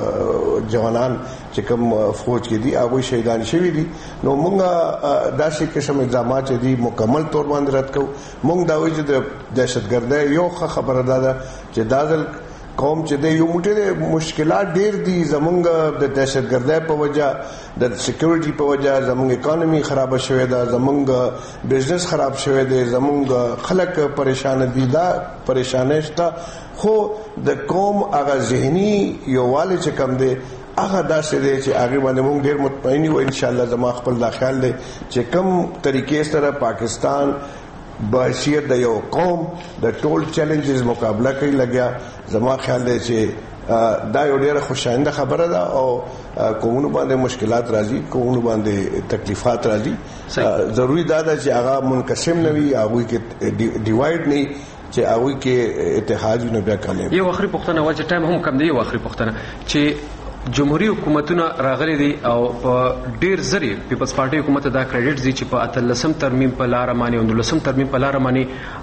جوانان چې کوم فوج کې دي هغوی شهیدان شوي دي. نو موږ داسې قسم اقدامات چې دي مکمل طور باندې رد کوو. موږ دا وایو چې د دهشتګردۍ یو ښه خبره دا ده چې دا ځل قوم چې د یو موټی مشکلات ډیر دي زمونږ د دهشتګردۍ په وجه د سکیورټي په وجه زمونږ اکانومي خراب شوې ده زمونږ بزنس خراب شوې ده زمونږ خلک پریشان دي دا پریشانې شته خو د قوم هغه ذهني یووالی چې کم دی هغه داسې دی چې هغه باندې موږ ډیر مطمئن یو ان شاء الله زما خپل دا خیال دی چې کم طریقې سره پاکستان بحیثیت د یو قوم د ټول چیلنجز مقابله کوي لګیا زما خیال دی چې دا یو ډیره خوشاینده خبره ده او قومونو باندې مشکلات راځي قومونو باندې تکلیفات راځي. ضروری دا ده چې هغه منقسم نه وي هغه کې ډیوایډ نه چې هغه کې اتحاد نه بیا کړي. یو اخري پوښتنه واجب ټایم هم کم دی. یو اخري پوښتنه چې جمهوریت حکومتونه راغلي دي او په ډیر زری پیپلز پارټي حکومت دا کریډټ دي چې په 13 ترمیم په لار باندې او 19 ترمیم په لار باندې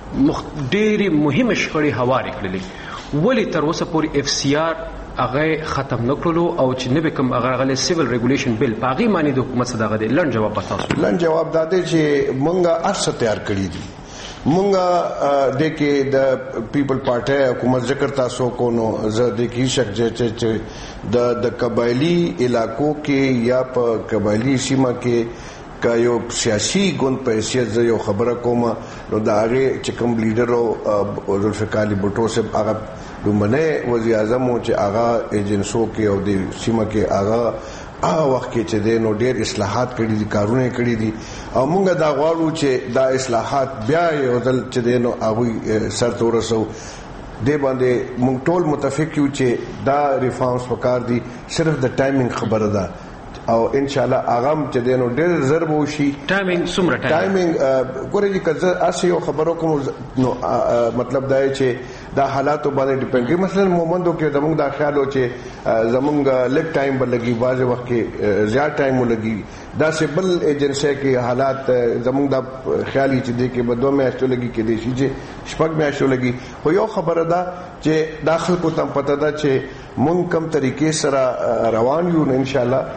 ډېری مهمه شخړې هوارې کړلې ولی تر اوسه پورې اف سی آر هغه ختم نکړلو او چې نه کوم هغه غلې سیویل ریګولیشن بل پاغي باندې د حکومت صداغه دي. لن جواب تاسو لن جواب دا دی چې مونږه ارڅ تیار کړی دي مونږه د کې د پیپل پارټي حکومت ذکر تاسو کو نو زه د کې شک چې د قبایلی علاقو کې یا په قبایلی سیمه کې کا یو سیاسي ګوند په حیثیت زه یو خبره کوم نو دا هغه چې کوم لیډر او ذوالفقار علي بوټو صاحب هغه دومره وزیر اعظم او چې هغه ایجنسو کې او د سیمه کې هغه وخت کې چې د نو ډېر اصلاحات کړي دي کارونه کړي دي او موږ دا غواړو چې دا اصلاحات بیا یو ځل چې د نو هغه سر تورسو دې باندې موږ ټول متفق یو چې دا ریفارمز وکړ دي صرف د ټایمینګ خبره ده او ان شاء الله اغم چې دینو ډېر ضرب وشي. ټایمینګ څومره ټایمینګ ګورې چې کزه اسې یو خبرو کوم نو مطلب دا چې دا حالات باندې ډیپند کوي. مثلا مومندو کې زموږ دا خیال و چې زموږ لیک ټایم بلګي باز وخت کې زیات ټایم ولګي دا سیبل ایجنسی کې حالات زموږ دا خیالي چې دې کې به 2 میاشتو لګي کې دي چې شپږ میاشتو لګي. خو یو خبره ده چې داخل کو تم پته ده چې مونږ کوم طریقې سره روان یو ان شاء الله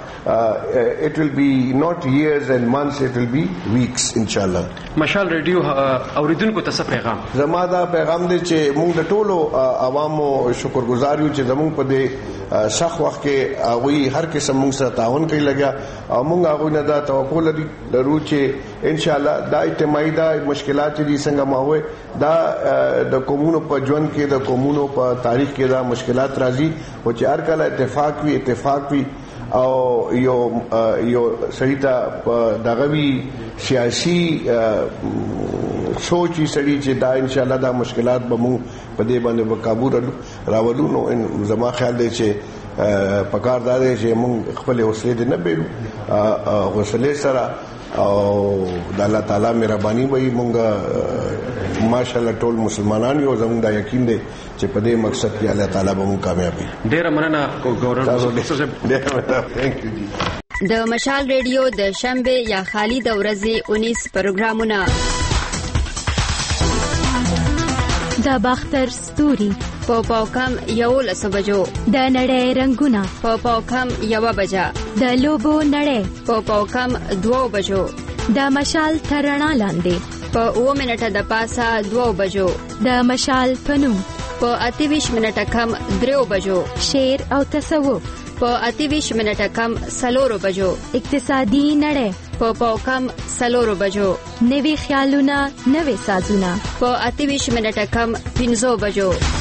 it will be not years and months it will be weeks ان شاء الله. مشال ریډیو اوریدونکو ته څه پیغام؟ زما دا پیغام دی چې مونږ د ټولو عوامو شکرګزار یو چې زموږ په دې سخت وخت کې هغه هر قسم مونږ سره تعاون کوي لګیا او مونږ هغه نه دا توقع لرو چې ان شاء الله دا اجتماعي دا مشکلات دي څنګه ما وې دا د قومونو په ژوند کې د قومونو په تاریخ کې دا مشکلات راځي او چې هر کله اتفاق وي او یو سړی ته دغه وی سیاسي سوچي سړی چې دا ان شاء الله دا مشکلات به مو په دې باندې په قابو راولو نو زما خیال دی چې پکار دا دی چې موږ خپل حوصله دې نه بیرو حوصله سره او د الله تعالی مهرباني وي مونږ ماشاءالله ټول مسلمانان یو زموږ دا یقین دی چې په دې مقصد کې الله تعالی به مونږ کامیاب کړي. ډیره مننه ګورنر صاحب. ثانک یو. د مشال ریډیو د شنبه یا خالی د ورځې 19 پروګرامونه د باختر ستوري په پاوکم 11 بجو، د نړۍ رنگونه په پاوکم 1 بجه، د لوبو نړۍ په پاوکم 2 بجو، د مشال ترڼا لاندې په 9 منټه د پاسه 2 بجو، د مشال پنوم په 28 منټه کم 3 بجو، شعر او تصوف په 28 منټه کم 4 بجو، اقتصادي نړۍ په پاوکم 4 بجو، نوي خیالونه نوي سازونه په 28 منټه کم 15 بجو.